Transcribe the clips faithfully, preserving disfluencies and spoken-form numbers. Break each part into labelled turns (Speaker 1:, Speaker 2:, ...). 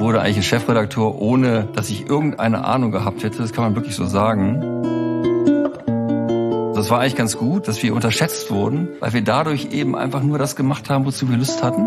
Speaker 1: wurde eigentlich ein Chefredakteur, ohne dass ich irgendeine Ahnung gehabt hätte. Das kann man wirklich so sagen. Das war eigentlich ganz gut, dass wir unterschätzt wurden, weil wir dadurch eben einfach nur das gemacht haben, wozu wir Lust hatten.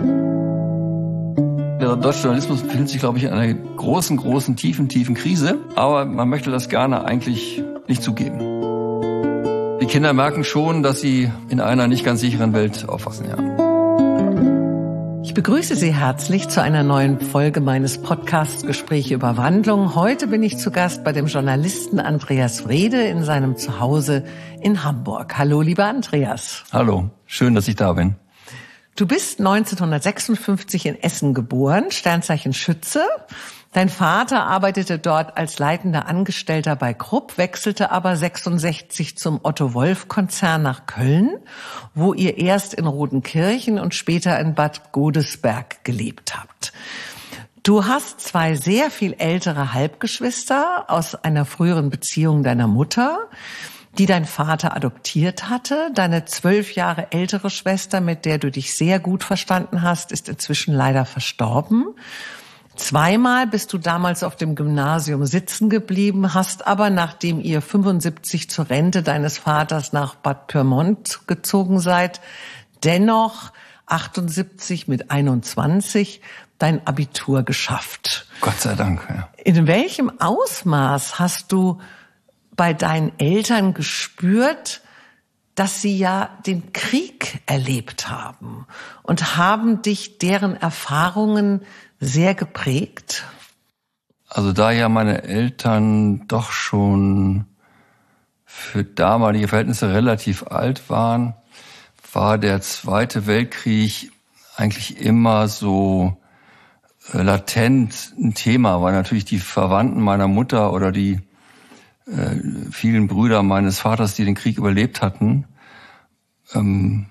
Speaker 1: Der deutsche Journalismus befindet sich, glaube ich, in einer großen, großen, tiefen, tiefen Krise. Aber man möchte das gerne eigentlich nicht zugeben. Die Kinder merken schon, dass sie in einer nicht ganz sicheren Welt aufwachsen, ja.
Speaker 2: Ich begrüße Sie herzlich zu einer neuen Folge meines Podcasts Gespräche über Wandlung. Heute bin ich zu Gast bei dem Journalisten Andreas Wrede in seinem Zuhause in Hamburg. Hallo, lieber Andreas.
Speaker 1: Hallo, schön, dass ich da bin.
Speaker 2: Du bist neunzehnhundertsechsundfünfzig in Essen geboren, Sternzeichen Schütze. Dein Vater arbeitete dort als leitender Angestellter bei Krupp, wechselte aber sechsundsechzig zum Otto-Wolff-Konzern nach Köln, wo ihr erst in Rodenkirchen und später in Bad Godesberg gelebt habt. Du hast zwei sehr viel ältere Halbgeschwister aus einer früheren Beziehung deiner Mutter, die dein Vater adoptiert hatte. Deine zwölf Jahre ältere Schwester, mit der du dich sehr gut verstanden hast, ist inzwischen leider verstorben. Zweimal bist du damals auf dem Gymnasium sitzen geblieben, hast aber, nachdem ihr fünfundsiebzig zur Rente deines Vaters nach Bad Pyrmont gezogen seid, dennoch achtundsiebzig mit einundzwanzig dein Abitur geschafft.
Speaker 1: Gott sei Dank, ja.
Speaker 2: In welchem Ausmaß hast du bei deinen Eltern gespürt, dass sie ja den Krieg erlebt haben? Und haben dich deren Erfahrungen sehr geprägt?
Speaker 1: Also da ja meine Eltern doch schon für damalige Verhältnisse relativ alt waren, war der Zweite Weltkrieg eigentlich immer so äh, latent ein Thema, weil natürlich die Verwandten meiner Mutter oder die äh, vielen Brüder meines Vaters, die den Krieg überlebt hatten, ähm,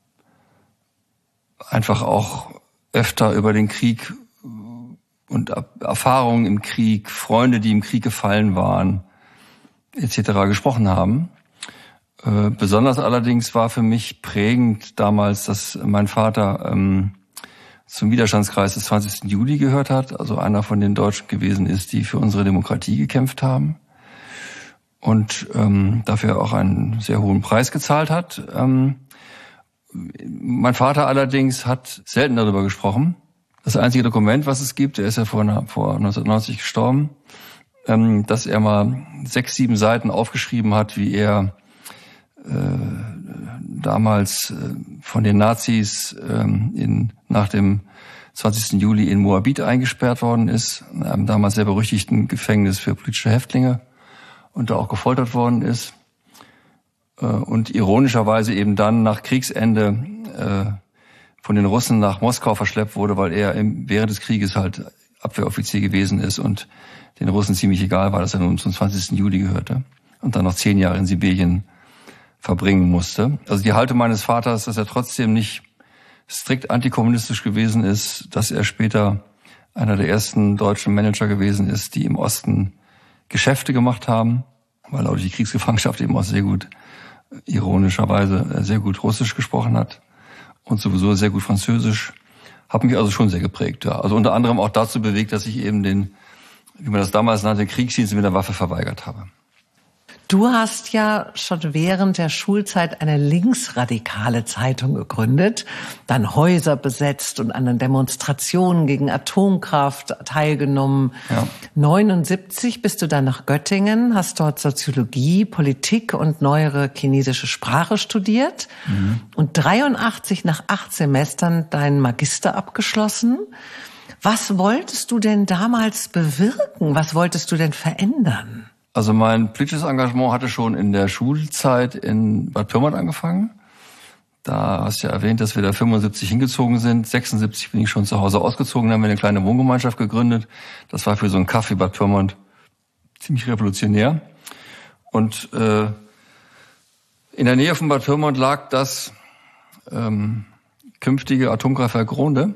Speaker 1: einfach auch öfter über den Krieg und Erfahrungen im Krieg, Freunde, die im Krieg gefallen waren, et cetera gesprochen haben. Äh, besonders allerdings war für mich prägend damals, dass mein Vater ähm, zum Widerstandskreis des zwanzigsten Juli gehört hat, also einer von den Deutschen gewesen ist, die für unsere Demokratie gekämpft haben und ähm, dafür auch einen sehr hohen Preis gezahlt hat. Ähm, mein Vater allerdings hat selten darüber gesprochen. Das einzige Dokument, was es gibt, der ist ja vor, vor neunzehnhundertneunzig gestorben, ähm, dass er mal sechs, sieben Seiten aufgeschrieben hat, wie er äh, damals äh, von den Nazis ähm, in, nach dem zwanzigsten Juli in Moabit eingesperrt worden ist, in einem damals sehr berüchtigten Gefängnis für politische Häftlinge, und da auch gefoltert worden ist. Äh, und ironischerweise eben dann nach Kriegsende äh, von den Russen nach Moskau verschleppt wurde, weil er im, während des Krieges halt Abwehroffizier gewesen ist und den Russen ziemlich egal war, dass er nun zum zwanzigsten Juli gehörte und dann noch zehn Jahre in Sibirien verbringen musste. Also die Haltung meines Vaters, dass er trotzdem nicht strikt antikommunistisch gewesen ist, dass er später einer der ersten deutschen Manager gewesen ist, die im Osten Geschäfte gemacht haben, weil er durch die Kriegsgefangenschaft eben auch sehr gut, ironischerweise sehr gut Russisch gesprochen hat. Und sowieso sehr gut Französisch, hat mich also schon sehr geprägt. Ja. Also unter anderem auch dazu bewegt, dass ich eben den, wie man das damals nannte, Kriegsdienst mit der Waffe verweigert habe.
Speaker 2: Du hast ja schon während der Schulzeit eine linksradikale Zeitung gegründet, dann Häuser besetzt und an den Demonstrationen gegen Atomkraft teilgenommen. Ja. neunundsiebzig bist du dann nach Göttingen, hast dort Soziologie, Politik und neuere chinesische Sprache studiert. Mhm. Und dreiundachtzig nach acht Semestern deinen Magister abgeschlossen. Was wolltest du denn damals bewirken? Was wolltest du denn verändern?
Speaker 1: Also mein politisches Engagement hatte schon in der Schulzeit in Bad Pyrmont angefangen. Da hast du ja erwähnt, dass wir da fünfundsiebzig hingezogen sind. sechsundsiebzig bin ich schon zu Hause ausgezogen, dann haben wir eine kleine Wohngemeinschaft gegründet. Das war für so ein Kaff wie Bad Pyrmont ziemlich revolutionär. Und äh, in der Nähe von Bad Pyrmont lag das ähm, künftige Atomkraftwerk Gronde.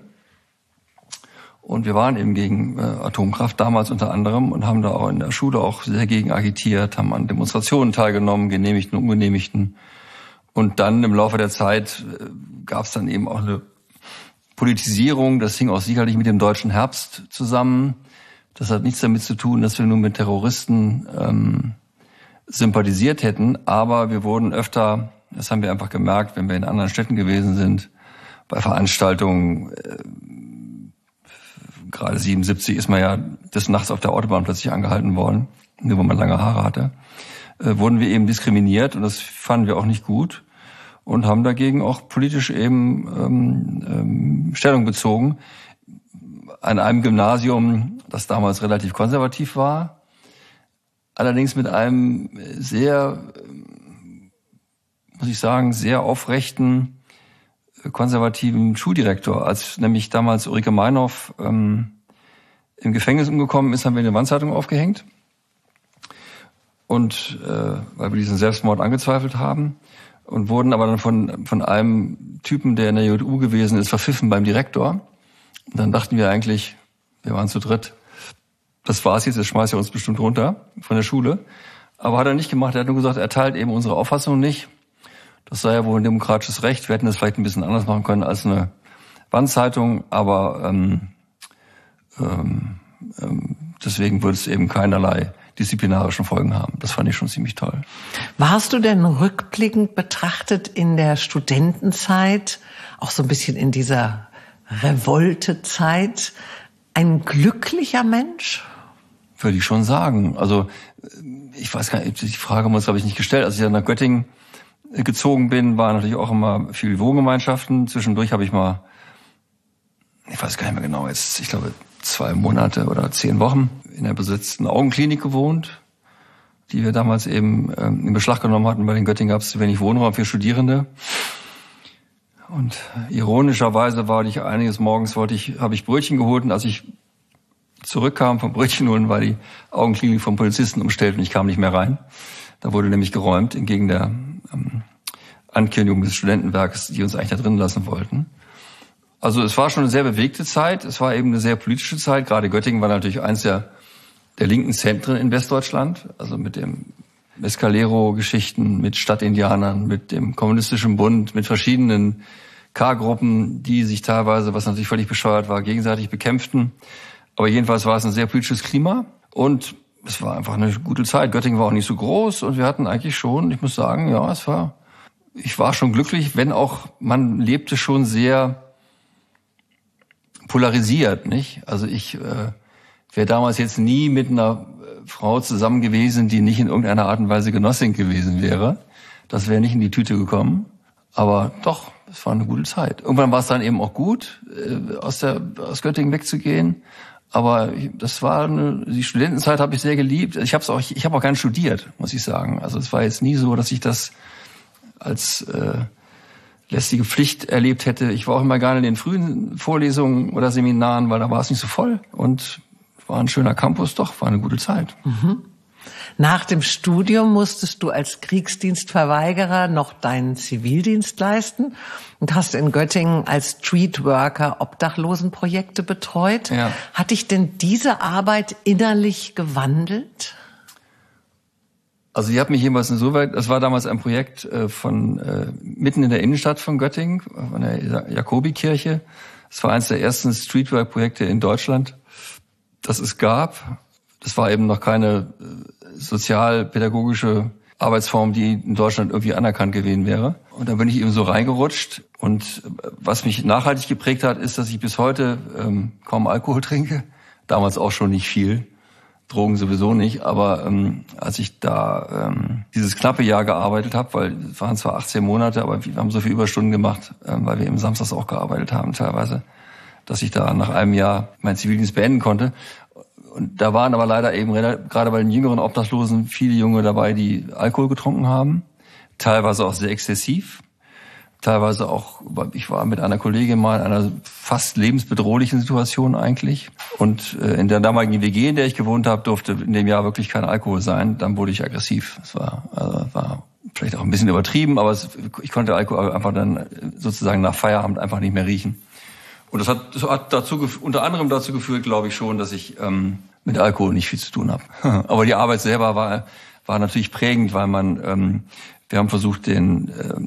Speaker 1: Und wir waren eben gegen äh, Atomkraft damals unter anderem und haben da auch in der Schule auch sehr gegen agitiert, haben an Demonstrationen teilgenommen, genehmigten und ungenehmigten. Und dann im Laufe der Zeit äh, gab es dann eben auch eine Politisierung, das hing auch sicherlich mit dem deutschen Herbst zusammen. Das hat nichts damit zu tun, dass wir nur mit Terroristen ähm, sympathisiert hätten, aber wir wurden öfter, das haben wir einfach gemerkt, wenn wir in anderen Städten gewesen sind, bei Veranstaltungen, äh, gerade siebenundsiebzig ist man ja des Nachts auf der Autobahn plötzlich angehalten worden, nur weil man lange Haare hatte, äh, wurden wir eben diskriminiert und das fanden wir auch nicht gut und haben dagegen auch politisch eben ähm, ähm, Stellung bezogen. An einem Gymnasium, das damals relativ konservativ war, allerdings mit einem sehr, muss ich sagen, sehr aufrechten, konservativen Schuldirektor. Als nämlich damals Ulrike Meinhof ähm, im Gefängnis umgekommen ist, haben wir eine Wandzeitung aufgehängt. Und äh, weil wir diesen Selbstmord angezweifelt haben und wurden aber dann von von einem Typen, der in der J U gewesen ist, verpfiffen beim Direktor. Und dann dachten wir eigentlich, wir waren zu dritt, das war's jetzt, jetzt schmeißt er uns bestimmt runter von der Schule. Aber hat er nicht gemacht, er hat nur gesagt, er teilt eben unsere Auffassung nicht. Das sei ja wohl ein demokratisches Recht. Wir hätten das vielleicht ein bisschen anders machen können als eine Wandzeitung, aber ähm, ähm, ähm, deswegen würde es eben keinerlei disziplinarischen Folgen haben. Das fand ich schon ziemlich toll.
Speaker 2: Warst du denn rückblickend betrachtet in der Studentenzeit, auch so ein bisschen in dieser Revoltezeit, ein glücklicher Mensch?
Speaker 1: Würde ich schon sagen. Also ich weiß gar nicht, die Frage haben wir uns, glaube ich, nicht gestellt. Als ich dann nach Göttingen gezogen bin, waren natürlich auch immer viele Wohngemeinschaften. Zwischendurch habe ich mal, ich weiß gar nicht mehr genau, jetzt, ich glaube, zwei Monate oder zehn Wochen in einer besetzten Augenklinik gewohnt, die wir damals eben ähm, in Beschlag genommen hatten, weil in Göttingen gab es zu wenig Wohnraum für Studierende. Und ironischerweise war ich einiges morgens, wollte ich, habe ich Brötchen geholt und als ich zurückkam vom Brötchen holen, war die Augenklinik vom Polizisten umstellt und ich kam nicht mehr rein. Da wurde nämlich geräumt, entgegen der ähm, Ankündigung des Studentenwerkes, die uns eigentlich da drin lassen wollten. Also es war schon eine sehr bewegte Zeit, es war eben eine sehr politische Zeit. Gerade Göttingen war natürlich eins der, der linken Zentren in Westdeutschland, also mit dem Mescalero-Geschichten, mit Stadtindianern, mit dem Kommunistischen Bund, mit verschiedenen K-Gruppen, die sich teilweise, was natürlich völlig bescheuert war, gegenseitig bekämpften. Aber jedenfalls war es ein sehr politisches Klima und es war einfach eine gute Zeit. Göttingen war auch nicht so groß und wir hatten eigentlich schon, ich muss sagen, ja, es war, ich war schon glücklich, wenn auch man lebte schon sehr polarisiert, nicht? Also ich äh, wäre damals jetzt nie mit einer Frau zusammen gewesen, die nicht in irgendeiner Art und Weise Genossin gewesen wäre. Das wäre nicht in die Tüte gekommen. Aber doch, es war eine gute Zeit. Irgendwann war es dann eben auch gut, äh, aus der aus Göttingen wegzugehen. Aber das war eine, die Studentenzeit habe ich sehr geliebt. Ich habe es auch, ich habe auch gar nicht studiert, muss ich sagen. Also es war jetzt nie so, dass ich das als äh, lästige Pflicht erlebt hätte. Ich war auch immer gerne in den frühen Vorlesungen oder Seminaren, weil da war es nicht so voll und war ein schöner Campus, doch, war eine gute Zeit.
Speaker 2: Mhm. Nach dem Studium musstest du als Kriegsdienstverweigerer noch deinen Zivildienst leisten und hast in Göttingen als Streetworker Obdachlosenprojekte betreut.
Speaker 1: Ja.
Speaker 2: Hat dich denn diese Arbeit innerlich gewandelt?
Speaker 1: Also ich habe mich jedenfalls insoweit, das war damals ein Projekt äh, von äh, mitten in der Innenstadt von Göttingen, von der Jakobikirche. Es war eines der ersten Streetwork-Projekte in Deutschland, das es gab. Das war eben noch keine äh, sozialpädagogische Arbeitsform, die in Deutschland irgendwie anerkannt gewesen wäre. Und da bin ich eben so reingerutscht. Und äh, was mich nachhaltig geprägt hat, ist, dass ich bis heute ähm, kaum Alkohol trinke. Damals auch schon nicht viel. Drogen sowieso nicht, aber ähm, als ich da ähm, dieses knappe Jahr gearbeitet habe, weil es waren zwar achtzehn Monate, aber wir haben so viele Überstunden gemacht, ähm, weil wir eben samstags auch gearbeitet haben teilweise, dass ich da nach einem Jahr meinen Zivildienst beenden konnte. Und da waren aber leider eben gerade bei den jüngeren Obdachlosen viele Junge dabei, die Alkohol getrunken haben, teilweise auch sehr exzessiv. Teilweise auch, ich war mit einer Kollegin mal in einer fast lebensbedrohlichen Situation eigentlich. Und in der damaligen W G, in der ich gewohnt habe, durfte in dem Jahr wirklich kein Alkohol sein. Dann wurde ich aggressiv. Es war, also war vielleicht auch ein bisschen übertrieben, aber es, ich konnte Alkohol einfach dann sozusagen nach Feierabend einfach nicht mehr riechen. Und das hat, das hat dazu, unter anderem dazu geführt, glaube ich schon, dass ich ähm, mit Alkohol nicht viel zu tun habe. Aber die Arbeit selber war, war natürlich prägend, weil man, ähm, wir haben versucht, den ähm,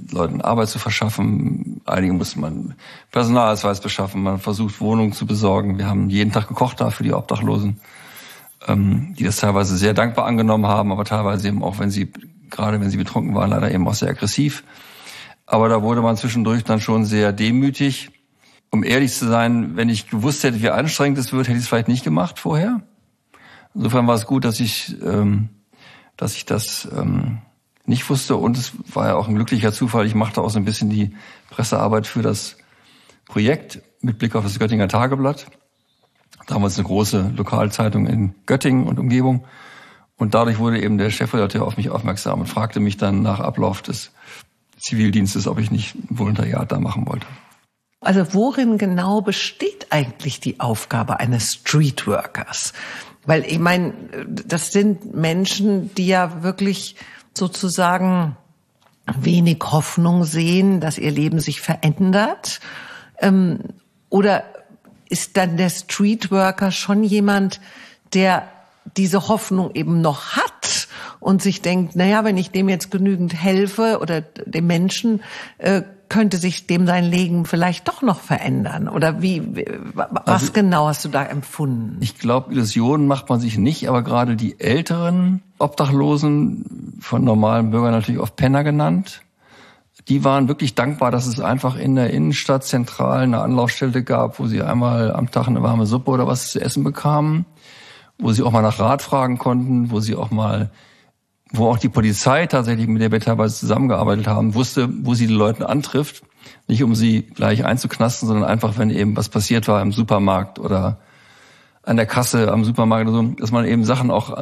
Speaker 1: Leuten Arbeit zu verschaffen. Einige musste man Personalausweis beschaffen. Man versucht, Wohnungen zu besorgen. Wir haben jeden Tag gekocht da für die Obdachlosen, ähm, die das teilweise sehr dankbar angenommen haben, aber teilweise eben auch, wenn sie, gerade wenn sie betrunken waren, leider eben auch sehr aggressiv. Aber da wurde man zwischendurch dann schon sehr demütig. Um ehrlich zu sein, wenn ich gewusst hätte, wie anstrengend es wird, hätte ich es vielleicht nicht gemacht vorher. Insofern war es gut, dass ich, ähm, dass ich das ähm, nicht wusste. Und es war ja auch ein glücklicher Zufall. Ich machte auch so ein bisschen die Pressearbeit für das Projekt mit Blick auf das Göttinger Tageblatt. Damals eine große Lokalzeitung in Göttingen und Umgebung. Und dadurch wurde eben der Chefredakteur auf mich aufmerksam und fragte mich dann nach Ablauf des Zivildienstes, ob ich nicht ein Volontariat da machen wollte.
Speaker 2: Also worin genau besteht eigentlich die Aufgabe eines Streetworkers? Weil ich meine, das sind Menschen, die ja wirklich sozusagen wenig Hoffnung sehen, dass ihr Leben sich verändert. Ähm, oder ist dann der Streetworker schon jemand, der diese Hoffnung eben noch hat und sich denkt, naja, wenn ich dem jetzt genügend helfe oder dem Menschen, äh, könnte sich dem sein Leben vielleicht doch noch verändern? Oder wie, was also, genau hast du da empfunden?
Speaker 1: Ich glaube, Illusionen macht man sich nicht, aber gerade die älteren Obdachlosen, von normalen Bürgern natürlich oft Penner genannt, die waren wirklich dankbar, dass es einfach in der Innenstadt zentral eine Anlaufstelle gab, wo sie einmal am Tag eine warme Suppe oder was zu essen bekamen, wo sie auch mal nach Rat fragen konnten, wo sie auch mal, wo auch die Polizei tatsächlich, mit der wir teilweise zusammengearbeitet haben, wusste, wo sie die Leute antrifft. Nicht um sie gleich einzuknasten, sondern einfach, wenn eben was passiert war im Supermarkt oder an der Kasse am Supermarkt oder so, dass man eben Sachen auch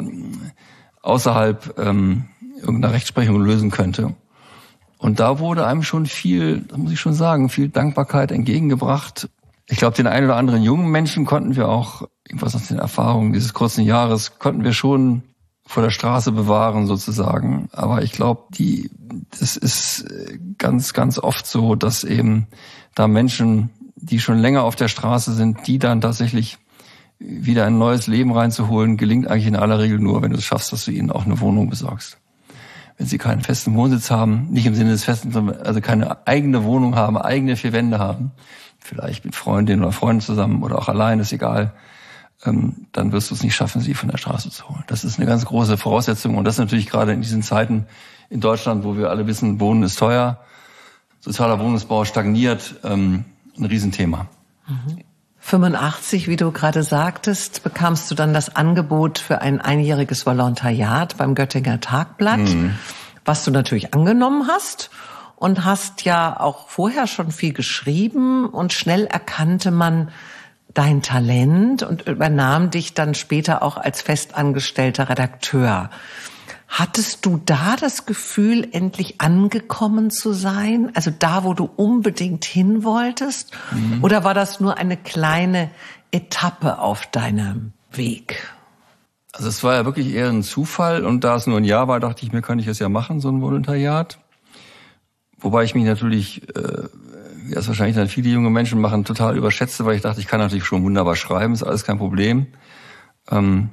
Speaker 1: außerhalb ähm, irgendeiner Rechtsprechung lösen könnte. Und da wurde einem schon viel, das muss ich schon sagen, viel Dankbarkeit entgegengebracht. Ich glaube, den einen oder anderen jungen Menschen konnten wir auch, irgendwas aus den Erfahrungen dieses kurzen Jahres, konnten wir schon vor der Straße bewahren sozusagen. Aber ich glaube, die, das ist ganz, ganz oft so, dass eben da Menschen, die schon länger auf der Straße sind, die dann tatsächlich wieder ein neues Leben reinzuholen, gelingt eigentlich in aller Regel nur, wenn du es schaffst, dass du ihnen auch eine Wohnung besorgst. Wenn sie keinen festen Wohnsitz haben, nicht im Sinne des festen, sondern also keine eigene Wohnung haben, eigene vier Wände haben, vielleicht mit Freundinnen oder Freunden zusammen oder auch allein, ist egal, ähm, dann wirst du es nicht schaffen, sie von der Straße zu holen. Das ist eine ganz große Voraussetzung und das ist natürlich gerade in diesen Zeiten in Deutschland, wo wir alle wissen, Wohnen ist teuer, sozialer Wohnungsbau stagniert, ähm, ein Riesenthema.
Speaker 2: Mhm. fünfundachtzig, wie du gerade sagtest, bekamst du dann das Angebot für ein einjähriges Volontariat beim Göttinger Tagblatt, mhm. was du natürlich angenommen hast und hast ja auch vorher schon viel geschrieben und schnell erkannte man dein Talent und übernahm dich dann später auch als festangestellter Redakteur. Hattest du da das Gefühl, endlich angekommen zu sein? Also da, wo du unbedingt hin wolltest? Mhm. Oder war das nur eine kleine Etappe auf deinem Weg?
Speaker 1: Also es war ja wirklich eher ein Zufall. Und da es nur ein Jahr war, dachte ich mir, kann ich es ja machen, so ein Volontariat. Wobei ich mich natürlich, äh, wie das wahrscheinlich dann viele junge Menschen machen, total überschätzte, weil ich dachte, ich kann natürlich schon wunderbar schreiben, ist alles kein Problem. Ähm,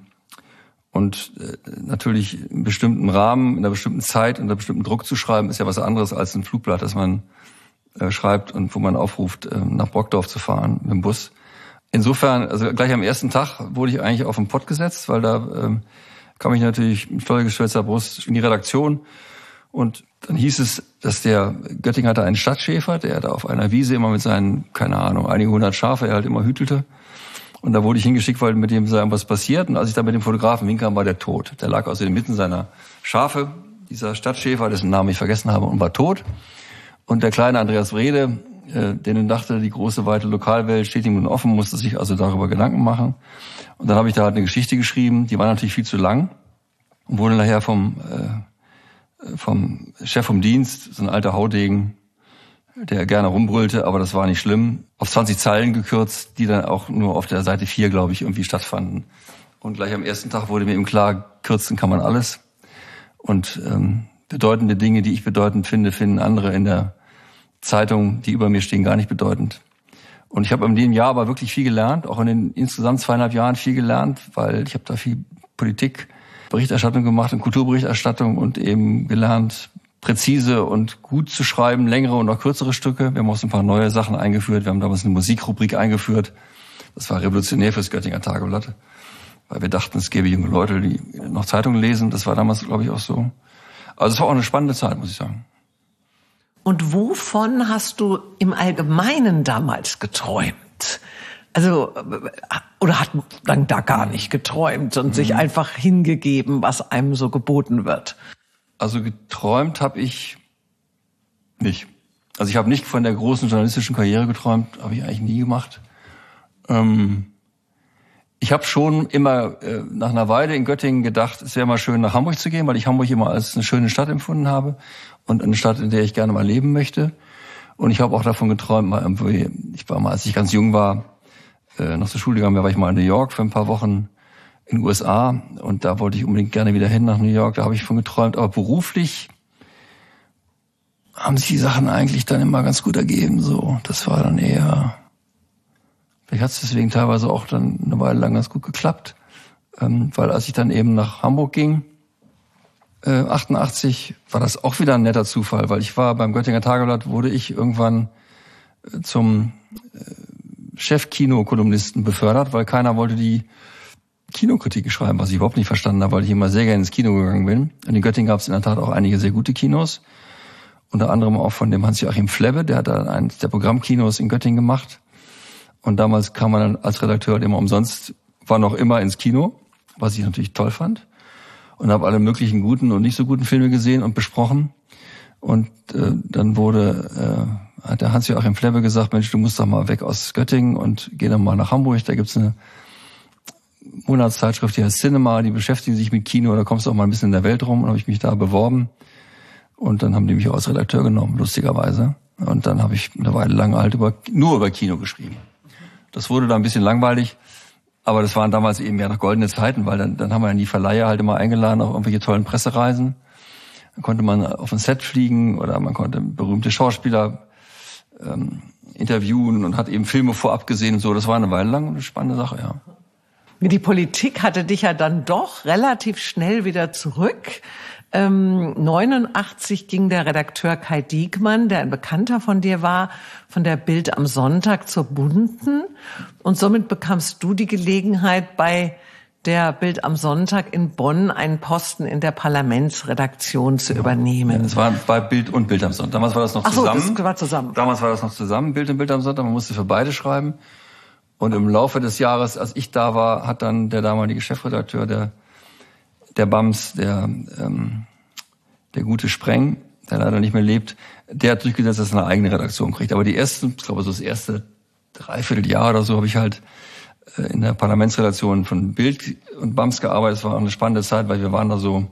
Speaker 1: Und äh, natürlich in einem bestimmten Rahmen, in einer bestimmten Zeit, unter bestimmten Druck zu schreiben, ist ja was anderes als ein Flugblatt, das man äh, schreibt und wo man aufruft, äh, nach Brockdorf zu fahren mit dem Bus. Insofern, also gleich am ersten Tag wurde ich eigentlich auf den Pott gesetzt, weil da äh, kam ich natürlich mit vollgeschwellter Brust in die Redaktion. Und dann hieß es, dass der Göttingen hatte einen Stadtschäfer, der da auf einer Wiese immer mit seinen, keine Ahnung, einige hundert Schafe, er halt immer hütelte. Und da wurde ich hingeschickt, weil mit dem sei was passiert. Und als ich dann mit dem Fotografen hinkam, war der tot. Der lag also inmitten seiner Schafe, dieser Stadtschäfer, dessen Namen ich vergessen habe, und war tot. Und der kleine Andreas Wrede, äh, der nun dachte, die große, weite Lokalwelt steht ihm nun offen, musste sich also darüber Gedanken machen. Und dann habe ich da halt eine Geschichte geschrieben, die war natürlich viel zu lang. Und wurde nachher vom, äh, vom Chef vom Dienst, so ein alter Haudegen, der gerne rumbrüllte, aber das war nicht schlimm, auf zwanzig Zeilen gekürzt, die dann auch nur auf der Seite vier, glaube ich, irgendwie stattfanden. Und gleich am ersten Tag wurde mir eben klar, kürzen kann man alles. Und ähm, bedeutende Dinge, die ich bedeutend finde, finden andere in der Zeitung, die über mir stehen, gar nicht bedeutend. Und ich habe in dem Jahr aber wirklich viel gelernt, auch in den insgesamt zweieinhalb Jahren viel gelernt, weil ich habe da viel Politik, Berichterstattung gemacht und Kulturberichterstattung und eben gelernt, präzise und gut zu schreiben, längere und auch kürzere Stücke. Wir haben auch so ein paar neue Sachen eingeführt. Wir haben damals eine Musikrubrik eingeführt. Das war revolutionär fürs Göttinger Tageblatt, weil wir dachten, es gäbe junge Leute, die noch Zeitungen lesen. Das war damals, glaube ich, auch so. Also es war auch eine spannende Zeit, muss ich sagen.
Speaker 2: Und wovon hast du im Allgemeinen damals geträumt? Also, oder hat man da gar nicht geträumt und mhm. sich einfach hingegeben, was einem so geboten wird?
Speaker 1: Also geträumt habe ich nicht. Also ich habe nicht von der großen journalistischen Karriere geträumt, habe ich eigentlich nie gemacht. Ähm, ich habe schon immer äh, nach einer Weile in Göttingen gedacht, es wäre mal schön, nach Hamburg zu gehen, weil ich Hamburg immer als eine schöne Stadt empfunden habe und eine Stadt, in der ich gerne mal leben möchte. Und ich habe auch davon geträumt, mal irgendwie, ich war mal, als ich ganz jung war, äh, noch zur Schule gegangen bin, war ich mal in New York für ein paar Wochen in den U S A und da wollte ich unbedingt gerne wieder hin nach New York, da habe ich von geträumt, aber beruflich haben sich die Sachen eigentlich dann immer ganz gut ergeben, so. Das war dann eher, vielleicht hat es deswegen teilweise auch dann eine Weile lang ganz gut geklappt, ähm, weil als ich dann eben nach Hamburg ging, äh, achtundachtzig, war das auch wieder ein netter Zufall, weil ich war beim Göttinger Tageblatt, wurde ich irgendwann äh, zum äh, Chef-Kino-Kolumnisten befördert, weil keiner wollte die Kinokritiken schreiben, was ich überhaupt nicht verstanden habe, weil ich immer sehr gerne ins Kino gegangen bin. Und in Göttingen gab es in der Tat auch einige sehr gute Kinos. Unter anderem auch von dem Hans-Joachim Flebbe, der hat da eines der Programmkinos in Göttingen gemacht. Und damals kam man dann als Redakteur halt immer umsonst, war noch immer ins Kino, was ich natürlich toll fand. Und habe alle möglichen guten und nicht so guten Filme gesehen und besprochen. Und äh, dann wurde, äh, hat der Hans-Joachim Flebbe gesagt, Mensch, du musst doch mal weg aus Göttingen und geh dann mal nach Hamburg, da gibt's eine Monatszeitschrift, die heißt Cinema, die beschäftigen sich mit Kino, da kommst du auch mal ein bisschen in der Welt rum und habe ich mich da beworben und dann haben die mich auch als Redakteur genommen, lustigerweise. Und dann habe ich eine Weile lang halt über, nur über Kino geschrieben. Das wurde dann ein bisschen langweilig, aber das waren damals eben ja noch goldene Zeiten, weil dann, dann haben wir ja die Verleiher halt immer eingeladen auf irgendwelche tollen Pressereisen. Dann konnte man auf ein Set fliegen oder man konnte berühmte Schauspieler ähm, interviewen und hat eben Filme vorab gesehen und so. Das war eine Weile lang eine spannende Sache, ja.
Speaker 2: Die Politik hatte dich ja dann doch relativ schnell wieder zurück. Ähm, neunundachtzig ging der Redakteur Kai Diekmann, der ein Bekannter von dir war, von der Bild am Sonntag zur Bunten. Und somit bekamst du die Gelegenheit, bei der Bild am Sonntag in Bonn einen Posten in der Parlamentsredaktion zu übernehmen.
Speaker 1: Ja, das war bei Bild und Bild am Sonntag. Damals war das noch zusammen.
Speaker 2: Ach so, das war zusammen.
Speaker 1: Damals war das noch zusammen, Bild und Bild am Sonntag. Man musste für beide schreiben. Und im Laufe des Jahres, als ich da war, hat dann der damalige Chefredakteur der der B A M S, der ähm, der gute Spreng, der leider nicht mehr lebt, der hat durchgesetzt, dass er eine eigene Redaktion kriegt. Aber die ersten, ich glaube so das erste Dreivierteljahr oder so, habe ich halt äh, in der Parlamentsredaktion von Bild und B A M S gearbeitet. Es war eine spannende Zeit, weil wir waren da so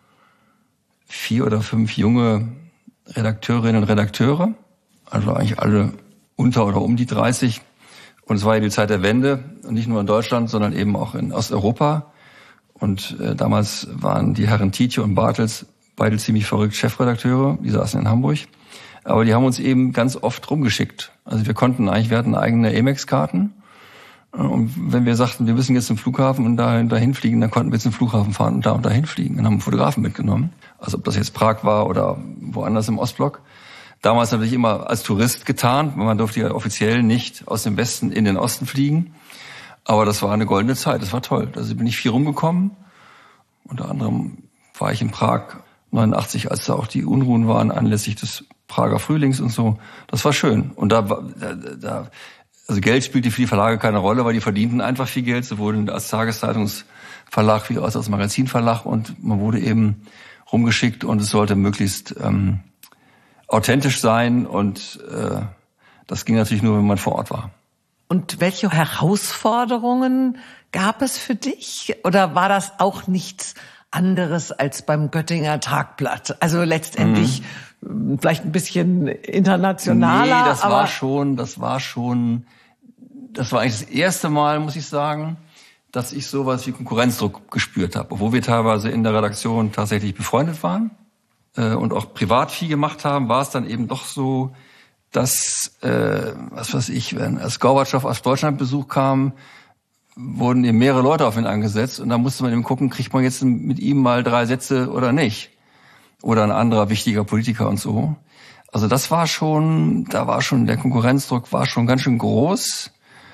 Speaker 1: vier oder fünf junge Redakteurinnen und Redakteure, also eigentlich alle unter oder um die dreißig. Und es war ja die Zeit der Wende, und nicht nur in Deutschland, sondern eben auch in Osteuropa. Und äh, damals waren die Herren Tietje und Bartels beide ziemlich verrückt Chefredakteure, die saßen in Hamburg. Aber die haben uns eben ganz oft rumgeschickt. Also wir konnten eigentlich, wir hatten eigene Amex-Karten. Und wenn wir sagten, wir müssen jetzt zum Flughafen und dahin, dahin fliegen, dann konnten wir zum Flughafen fahren und da und dahin fliegen. Dann haben wir einen Fotografen mitgenommen. Also ob das jetzt Prag war oder woanders im Ostblock. Damals natürlich immer als Tourist getarnt. Man durfte ja offiziell nicht aus dem Westen in den Osten fliegen. Aber das war eine goldene Zeit. Das war toll. Also bin ich viel rumgekommen. Unter anderem war ich in Prag neunundachtzig, als da auch die Unruhen waren anlässlich des Prager Frühlings und so. Das war schön. Und da, da, da also Geld spielte für die Verlage keine Rolle, weil die verdienten einfach viel Geld, sowohl als Tageszeitungsverlag wie auch als Magazinverlag. Und man wurde eben rumgeschickt und es sollte möglichst ähm, authentisch sein und äh, das ging natürlich nur, wenn man vor Ort war.
Speaker 2: Und welche Herausforderungen gab es für dich? Oder war das auch nichts anderes als beim Göttinger Tagblatt? Also letztendlich mhm. vielleicht ein bisschen internationaler.
Speaker 1: Nee, das
Speaker 2: aber
Speaker 1: war schon, das war schon, das war eigentlich das erste Mal, muss ich sagen, dass ich sowas wie Konkurrenzdruck gespürt habe. Obwohl wir teilweise in der Redaktion tatsächlich befreundet waren und auch privat viel gemacht haben, war es dann eben doch so, dass, äh, was weiß ich, wenn als Gorbatschow aus Deutschland Besuch kam, wurden eben mehrere Leute auf ihn angesetzt und da musste man eben gucken, kriegt man jetzt mit ihm mal drei Sätze oder nicht. oder ein anderer wichtiger Politiker und so. Also das war schon, da war schon, der Konkurrenzdruck war schon ganz schön groß.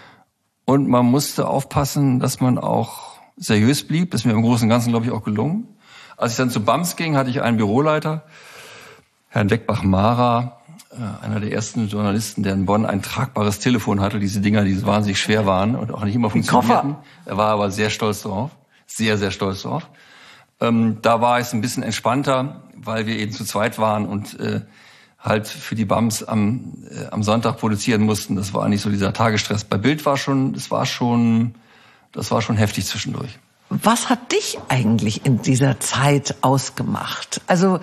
Speaker 1: Und man musste aufpassen, dass man auch seriös blieb. Das ist mir im Großen und Ganzen, glaube ich, auch gelungen. Als ich dann zu B A M S ging, hatte ich einen Büroleiter, Herrn Weckbach-Mara, einer der ersten Journalisten, der in Bonn ein tragbares Telefon hatte. Diese Dinger, die wahnsinnig schwer waren und auch nicht immer funktionierten. Er war aber sehr stolz drauf. Sehr, sehr stolz drauf. Ähm, da war es ein bisschen entspannter, weil wir eben zu zweit waren und äh, halt für die B A M S am, äh, am Sonntag produzieren mussten. Das war nicht so dieser Tagesstress. Bei Bild war schon, das war schon, das war schon heftig zwischendurch.
Speaker 2: Was hat dich eigentlich in dieser Zeit ausgemacht? Also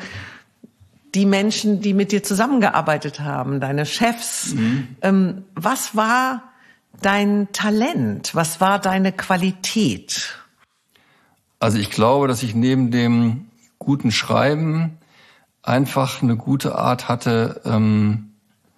Speaker 2: die Menschen, die mit dir zusammengearbeitet haben, deine Chefs, mhm. ähm, was war dein Talent? Was war deine Qualität?
Speaker 1: Also ich glaube, dass ich neben dem guten Schreiben einfach eine gute Art hatte, ähm,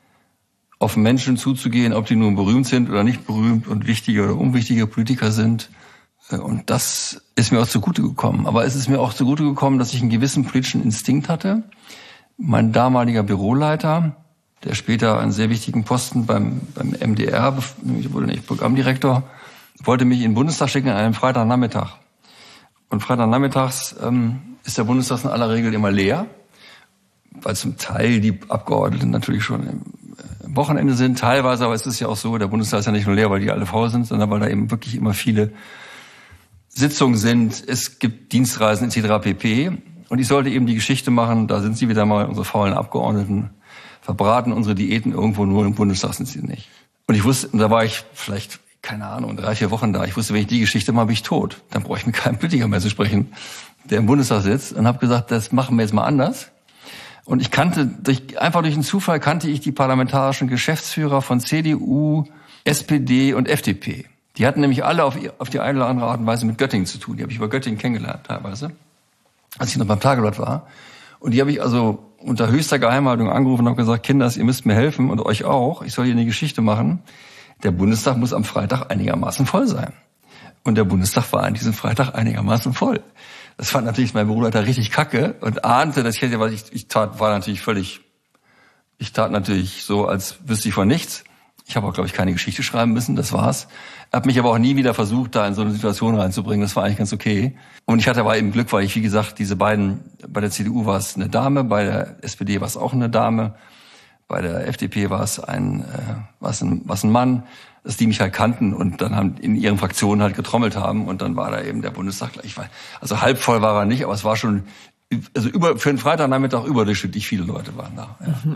Speaker 1: auf Menschen zuzugehen, ob die nun berühmt sind oder nicht berühmt und wichtige oder unwichtige Politiker sind. Und das ist mir auch zugute gekommen. Aber es ist mir auch zugute gekommen, dass ich einen gewissen politischen Instinkt hatte. Mein damaliger Büroleiter, der später einen sehr wichtigen Posten beim, beim M D R, ich wurde nicht Programmdirektor, wollte mich in den Bundestag schicken an einem Freitagnachmittag. Und Freitagnachmittags ähm, ist der Bundestag in aller Regel immer leer, weil zum Teil die Abgeordneten natürlich schon im, äh, im Wochenende sind. Teilweise, aber es ist ja auch so, der Bundestag ist ja nicht nur leer, weil die alle faul sind, sondern weil da eben wirklich immer viele Sitzungen sind. Es gibt Dienstreisen et cetera pp. Und ich sollte eben die Geschichte machen, da sind sie wieder mal, unsere faulen Abgeordneten, verbraten unsere Diäten irgendwo, nur im Bundestag sind sie nicht. Und ich wusste, und da war ich vielleicht, keine Ahnung, drei, vier Wochen da. Ich wusste, wenn ich die Geschichte mache, bin ich tot. Dann brauche ich mit keinem Politiker mehr zu sprechen, der im Bundestag sitzt. Und habe gesagt, das machen wir jetzt mal anders. Und ich kannte, durch, einfach durch einen Zufall kannte ich die parlamentarischen Geschäftsführer von C D U, S P D und F D P. Die hatten nämlich alle auf, auf die eine oder andere Art und Weise mit Göttingen zu tun. Die habe ich über Göttingen kennengelernt teilweise, als ich noch beim Tageblatt war. Und die habe ich also unter höchster Geheimhaltung angerufen und habe gesagt, Kinders, ihr müsst mir helfen und euch auch. Ich soll hier eine Geschichte machen. Der Bundestag muss am Freitag einigermaßen voll sein. Und der Bundestag war an diesem Freitag einigermaßen voll. Das fand natürlich mein Büroleiter richtig kacke und ahnte, dass ich hätte, was ich, ich tat, war natürlich völlig, ich tat natürlich so, als wüsste ich von nichts. Ich habe auch, glaube ich, keine Geschichte schreiben müssen, das war's. Habe mich aber auch nie wieder versucht, da in so eine Situation reinzubringen. Das war eigentlich ganz okay. Und ich hatte aber eben Glück, weil ich, wie gesagt, diese beiden, bei der C D U war es eine Dame, bei der S P D war es auch eine Dame, bei der F D P war es ein, äh, war es ein, war es ein Mann, dass die mich halt kannten und dann haben in ihren Fraktionen halt getrommelt haben und dann war da eben der Bundestag gleich. Also halb voll war er nicht, aber es war schon, also über, für einen Freitagnachmittag überdurchschnittlich viele Leute waren da. Ja.
Speaker 2: Mhm.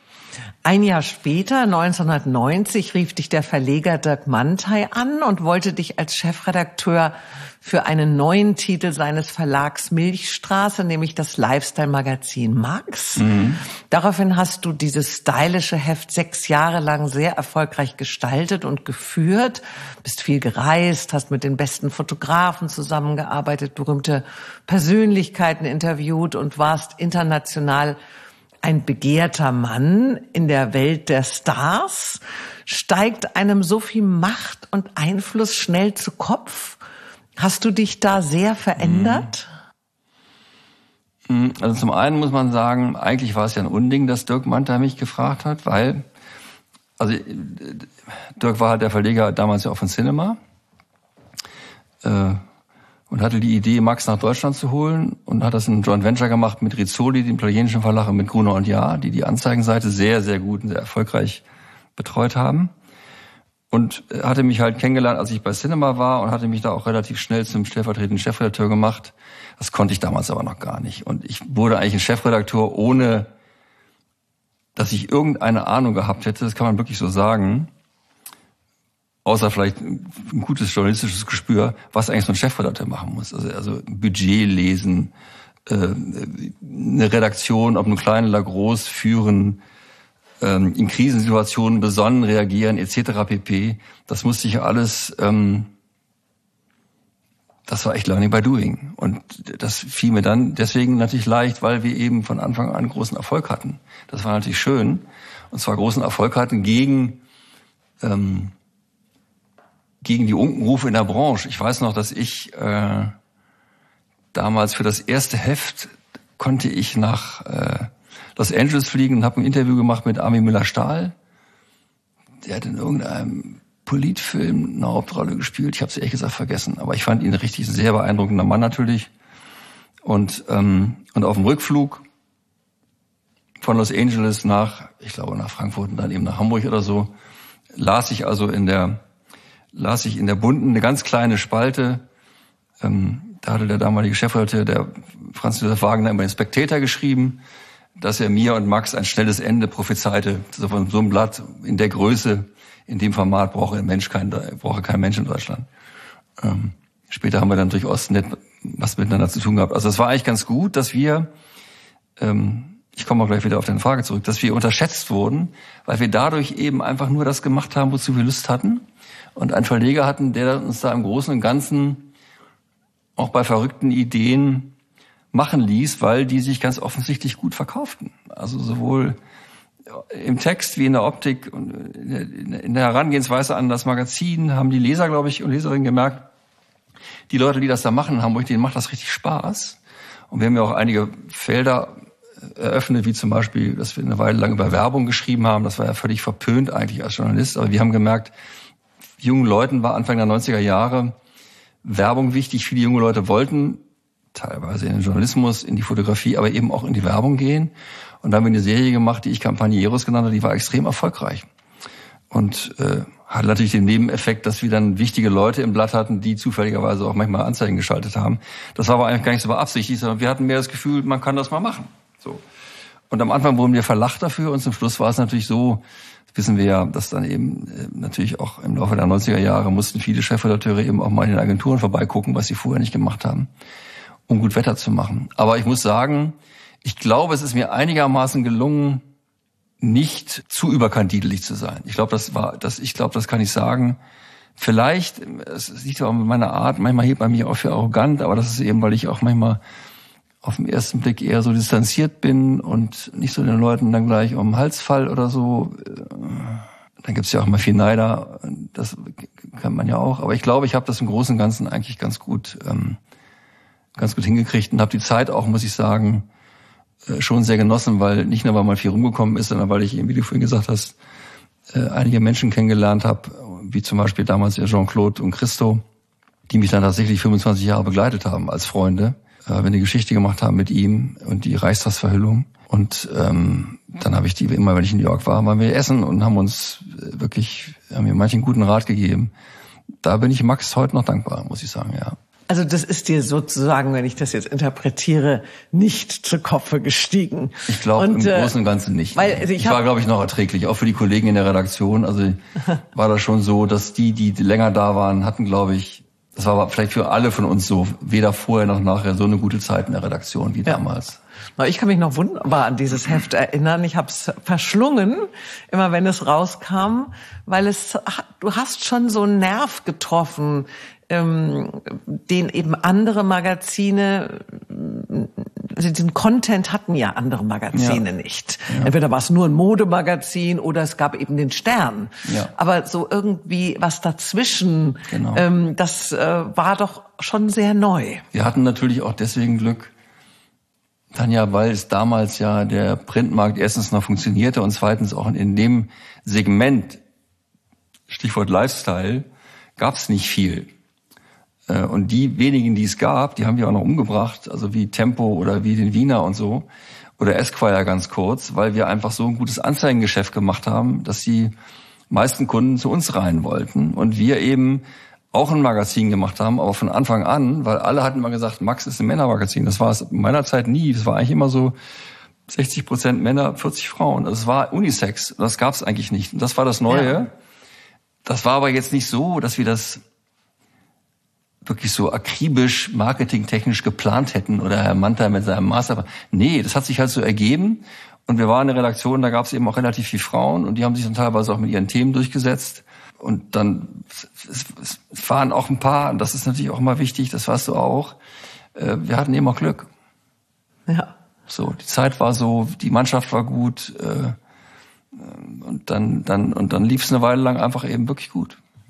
Speaker 2: Ein Jahr später, neunzehnhundertneunzig, rief dich der Verleger Dirk Manthey an und wollte dich als Chefredakteur für einen neuen Titel seines Verlags Milchstraße, nämlich das Lifestyle-Magazin Max. Mhm. Daraufhin hast du dieses stylische Heft sechs Jahre lang sehr erfolgreich gestaltet und geführt, bist viel gereist, hast mit den besten Fotografen zusammengearbeitet, berühmte Persönlichkeiten interviewt und warst international ein begehrter Mann in der Welt der Stars. Steigt einem so viel Macht und Einfluss schnell zu Kopf? Hast du dich da sehr verändert?
Speaker 1: Also zum einen muss man sagen, eigentlich war es ja ein Unding, dass Dirk Manthey mich gefragt hat, weil, also Dirk war halt der Verleger damals ja auch von Cinema, äh, und hatte die Idee, Max nach Deutschland zu holen und hat das in Joint Venture gemacht mit Rizzoli, dem italienischen Verlag, und mit Gruner und Jahr, die die Anzeigenseite sehr, sehr gut und sehr erfolgreich betreut haben. Und hatte mich halt kennengelernt, als ich bei Cinema war und hatte mich da auch relativ schnell zum stellvertretenden Chefredakteur gemacht. Das konnte ich damals aber noch gar nicht. Und ich wurde eigentlich ein Chefredakteur, ohne dass ich irgendeine Ahnung gehabt hätte, das kann man wirklich so sagen, außer vielleicht ein gutes journalistisches Gespür, was eigentlich so ein Chefredakteur machen muss. Also, also Budget lesen, äh, eine Redaktion, ob nun klein oder groß, führen, ähm, in Krisensituationen besonnen reagieren, et cetera pp. Das musste ich alles, ähm, das war echt Learning by Doing. Und das fiel mir dann deswegen natürlich leicht, weil wir eben von Anfang an großen Erfolg hatten. Das war natürlich schön. Und zwar großen Erfolg hatten gegen ähm, gegen die Unkenrufe in der Branche. Ich weiß noch, dass ich äh, damals für das erste Heft konnte ich nach äh, Los Angeles fliegen und habe ein Interview gemacht mit Armin Müller-Stahl. Der hat in irgendeinem Politfilm eine Hauptrolle gespielt. Ich habe es ehrlich gesagt vergessen, aber ich fand ihn richtig ein sehr beeindruckender Mann natürlich. Und ähm, und auf dem Rückflug von Los Angeles nach, ich glaube nach Frankfurt und dann eben nach Hamburg oder so, las ich also in der las ich in der Bunten eine ganz kleine Spalte. Ähm, da hatte der damalige Chefredakteur, der Franz Josef Wagner, immer den Spectator geschrieben, dass er mir und Max ein schnelles Ende prophezeite. So von so einem Blatt in der Größe, in dem Format brauche ein Mensch kein, brauche kein Mensch in Deutschland. Ähm, später haben wir dann durch Ostnet was miteinander zu tun gehabt. Also es war eigentlich ganz gut, dass wir, ähm, ich komme auch gleich wieder auf deine Frage zurück, dass wir unterschätzt wurden, weil wir dadurch eben einfach nur das gemacht haben, wozu wir Lust hatten und einen Verleger hatten, der uns da im Großen und Ganzen auch bei verrückten Ideen machen ließ, weil die sich ganz offensichtlich gut verkauften. Also sowohl im Text wie in der Optik und in der Herangehensweise an das Magazin haben die Leser, glaube ich, und Leserinnen gemerkt, die Leute, die das da machen, Hamburg, denen macht das richtig Spaß. Und wir haben ja auch einige Felder eröffnet, wie zum Beispiel, dass wir eine Weile lang über Werbung geschrieben haben. Das war ja völlig verpönt eigentlich als Journalist. Aber wir haben gemerkt, jungen Leuten war Anfang der neunziger Jahre Werbung wichtig. Viele junge Leute wollten teilweise in den Journalismus, in die Fotografie, aber eben auch in die Werbung gehen. Und da haben wir eine Serie gemacht, die ich Campagneros genannt habe, die war extrem erfolgreich. Und äh, hat natürlich den Nebeneffekt, dass wir dann wichtige Leute im Blatt hatten, die zufälligerweise auch manchmal Anzeigen geschaltet haben. Das war aber eigentlich gar nicht so beabsichtigt, sondern wir hatten mehr das Gefühl, man kann das mal machen. So. Und am Anfang wurden wir verlacht dafür und zum Schluss war es natürlich so, das wissen wir ja, dass dann eben äh, natürlich auch im Laufe der neunziger Jahre mussten viele Chefredakteure eben auch mal in den Agenturen vorbeigucken, was sie vorher nicht gemacht haben, um gut Wetter zu machen. Aber ich muss sagen, ich glaube, es ist mir einigermaßen gelungen, nicht zu überkandidelig zu sein. Ich glaube, das war, das, ich glaube, das kann ich sagen. Vielleicht, es liegt auch mit meiner Art, manchmal hebt man mich auch für arrogant, aber das ist eben, weil ich auch manchmal auf den ersten Blick eher so distanziert bin und nicht so den Leuten dann gleich um den Hals fall oder so. Dann gibt's ja auch mal viel Neider, das kann man ja auch. Aber ich glaube, ich habe das im Großen und Ganzen eigentlich ganz gut, ähm, ganz gut hingekriegt und habe die Zeit auch, muss ich sagen, schon sehr genossen, weil nicht nur, weil man viel rumgekommen ist, sondern weil ich eben, wie du vorhin gesagt hast, einige Menschen kennengelernt habe, wie zum Beispiel damals der Jean-Claude und Christo, die mich dann tatsächlich fünfundzwanzig Jahre begleitet haben als Freunde, wir eine Geschichte gemacht haben mit ihm und die Reichstagsverhüllung. Und ähm, dann habe ich die, immer wenn ich in New York war, waren wir essen und haben uns wirklich, haben mir manchen guten Rat gegeben. Da bin ich Max heute noch dankbar, muss ich sagen, ja.
Speaker 2: Also das ist dir sozusagen, wenn ich das jetzt interpretiere, nicht zu Kopfe gestiegen.
Speaker 1: Ich glaube im äh, Großen und Ganzen nicht.
Speaker 2: Weil, also ich
Speaker 1: ich war, glaube ich, noch erträglich, auch für die Kollegen in der Redaktion. Also war das schon so, dass die, die länger da waren, hatten, glaube ich, das war vielleicht für alle von uns so, weder vorher noch nachher, so eine gute Zeit in der Redaktion wie ja. damals.
Speaker 2: Ich kann mich noch wunderbar an dieses Heft erinnern. Ich habe es verschlungen, immer wenn es rauskam, weil es, du hast schon so einen Nerv getroffen, ähm, den eben andere Magazine, also diesen Content hatten ja andere Magazine ja. nicht. Ja. Entweder war es nur ein Modemagazin oder es gab eben den Stern. Ja. Aber so irgendwie was dazwischen, genau. ähm, das äh, war doch schon sehr neu.
Speaker 1: Wir hatten natürlich auch deswegen Glück, dann ja, weil es damals ja der Printmarkt erstens noch funktionierte und zweitens auch in dem Segment, Stichwort Lifestyle, gab es nicht viel. Und die wenigen, die es gab, die haben wir auch noch umgebracht, also wie Tempo oder wie den Wiener und so, oder Esquire ganz kurz, weil wir einfach so ein gutes Anzeigengeschäft gemacht haben, dass die meisten Kunden zu uns rein wollten und wir eben auch ein Magazin gemacht haben, aber von Anfang an, weil alle hatten mal gesagt, Max ist ein Männermagazin. Das war es in meiner Zeit nie. Es war eigentlich immer so sechzig Prozent Männer, vierzig Frauen. Also es war Unisex. Das gab es eigentlich nicht. Und das war das Neue. Ja. Das war aber jetzt nicht so, dass wir das wirklich so akribisch, marketingtechnisch geplant hätten oder Herr Manta mit seinem Master. Nee, das hat sich halt so ergeben. Und wir waren in der Redaktion, da gab es eben auch relativ viele Frauen und die haben sich dann teilweise auch mit ihren Themen durchgesetzt. Und dann es, es waren auch ein paar, und das ist natürlich auch immer wichtig, das weißt du auch, äh, wir hatten immer Glück.
Speaker 2: Ja.
Speaker 1: So, die Zeit war so, die Mannschaft war gut, äh, und dann, dann, und dann lief es eine Weile lang einfach eben wirklich gut. Ja.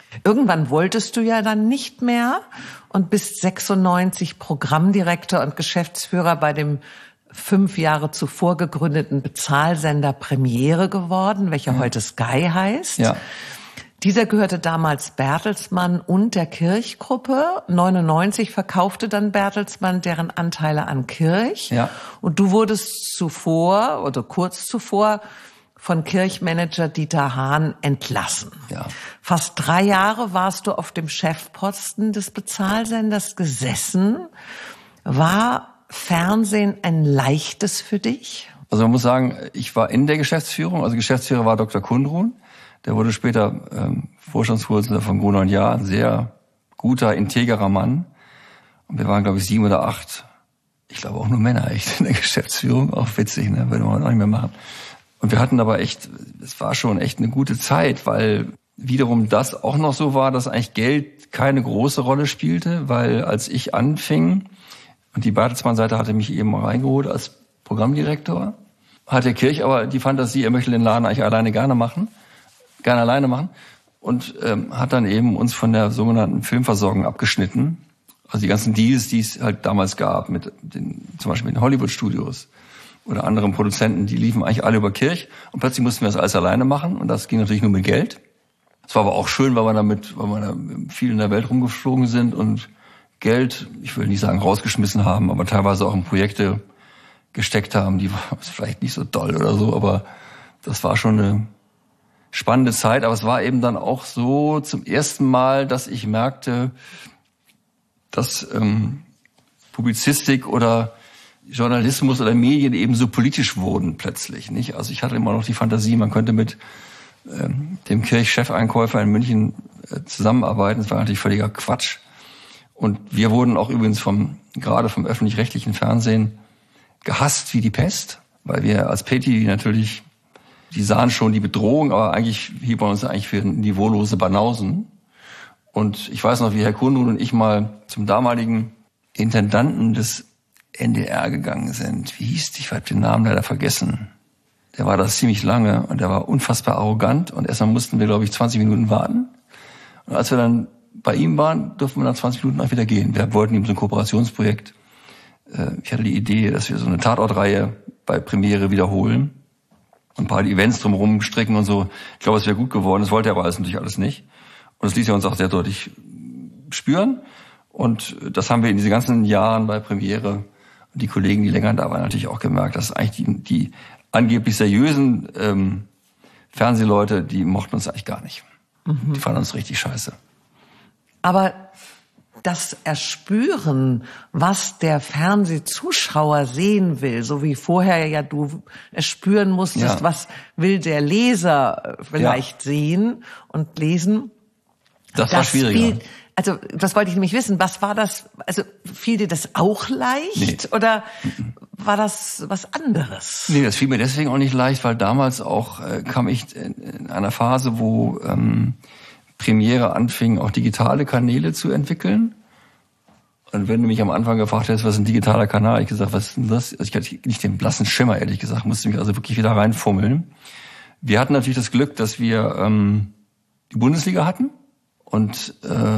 Speaker 2: Irgendwann wolltest du ja dann nicht mehr und bist sechsundneunzig Programmdirektor und Geschäftsführer bei dem fünf Jahre zuvor gegründeten Bezahlsender Premiere geworden, welcher ja. heute Sky heißt.
Speaker 1: Ja.
Speaker 2: Dieser gehörte damals Bertelsmann und der Kirch-Gruppe. neunundneunzig verkaufte dann Bertelsmann deren Anteile an Kirch.
Speaker 1: Ja.
Speaker 2: Und du wurdest zuvor oder kurz zuvor von Kirch-Manager Dieter Hahn entlassen.
Speaker 1: Ja.
Speaker 2: Fast drei Jahre warst du auf dem Chefposten des Bezahlsenders gesessen. War Fernsehen ein leichtes für dich?
Speaker 1: Also man muss sagen, ich war in der Geschäftsführung. Also Geschäftsführer war Doktor Kundrun. Der wurde später ähm, Vorstandsvorsitzender von Gruner und Jahr. Ein sehr guter, integerer Mann. Und wir waren, glaube ich, sieben oder acht. Ich glaube auch nur Männer echt in der Geschäftsführung. Auch witzig, ne? Würde man auch nicht mehr machen. Und wir hatten aber echt, es war schon echt eine gute Zeit, weil wiederum das auch noch so war, dass eigentlich Geld keine große Rolle spielte, weil als ich anfing, und die Bertelsmann-Seite hatte mich eben reingeholt als Programmdirektor, hatte Kirch aber die Fantasie, er möchte den Laden eigentlich alleine gerne machen, gerne alleine machen, und ähm, hat dann eben uns von der sogenannten Filmversorgung abgeschnitten. Also die ganzen Deals, die es halt damals gab, mit den, zum Beispiel mit den Hollywood-Studios oder anderen Produzenten, die liefen eigentlich alle über Kirch, und plötzlich mussten wir das alles alleine machen, und das ging natürlich nur mit Geld. Es war aber auch schön, weil wir damit, weil wir da viel in der Welt rumgeflogen sind und Geld, ich will nicht sagen rausgeschmissen haben, aber teilweise auch in Projekte gesteckt haben, die waren vielleicht nicht so doll oder so, aber das war schon eine spannende Zeit. Aber es war eben dann auch so zum ersten Mal, dass ich merkte, dass ähm, Publizistik oder Journalismus oder Medien eben so politisch wurden plötzlich, nicht? Also ich hatte immer noch die Fantasie, man könnte mit ähm, dem Kirch-Chefeinkäufer in München äh, zusammenarbeiten. Das war natürlich völliger Quatsch. Und wir wurden auch übrigens vom, gerade vom öffentlich-rechtlichen Fernsehen gehasst wie die Pest, weil wir als P T V natürlich, die sahen schon die Bedrohung, aber eigentlich hielt man uns eigentlich für niveaulose Banausen. Und ich weiß noch, wie Herr Kundrun und ich mal zum damaligen Intendanten des N D R gegangen sind. Wie hieß der? Ich habe den Namen leider vergessen. Der war da ziemlich lange und der war unfassbar arrogant, und erstmal mussten wir, glaube ich, zwanzig Minuten warten. Und als wir dann bei ihm waren, durften wir nach zwanzig Minuten auch wieder gehen. Wir wollten ihm so ein Kooperationsprojekt. Ich hatte die Idee, dass wir so eine Tatortreihe bei Premiere wiederholen und ein paar Events drumherum stricken und so. Ich glaube, es wäre gut geworden. Das wollte er aber alles natürlich alles nicht. Und das ließ er uns auch sehr deutlich spüren. Und das haben wir in diesen ganzen Jahren bei Premiere, und die Kollegen, die länger da waren, natürlich auch gemerkt, dass eigentlich die, die angeblich seriösen ähm, Fernsehleute, die mochten uns eigentlich gar nicht. Mhm. Die fanden uns richtig scheiße.
Speaker 2: Aber das Erspüren, was der Fernsehzuschauer sehen will, so wie vorher ja du erspüren musstest, ja. was will der Leser vielleicht ja. sehen und lesen.
Speaker 1: Das, das war schwieriger. Spielt,
Speaker 2: also das wollte ich nämlich wissen. Was war das? Also fiel dir das auch leicht nee. oder war das was anderes?
Speaker 1: Nee, das fiel mir deswegen auch nicht leicht, weil damals auch äh, kam ich in, in einer Phase, wo ähm, Premiere anfing, auch digitale Kanäle zu entwickeln. Und wenn du mich am Anfang gefragt hättest, was ist ein digitaler Kanal, ich gesagt, was ist denn das? Also ich hatte nicht den blassen Schimmer, ehrlich gesagt, musste mich also wirklich wieder reinfummeln. Wir hatten natürlich das Glück, dass wir ähm, die Bundesliga hatten und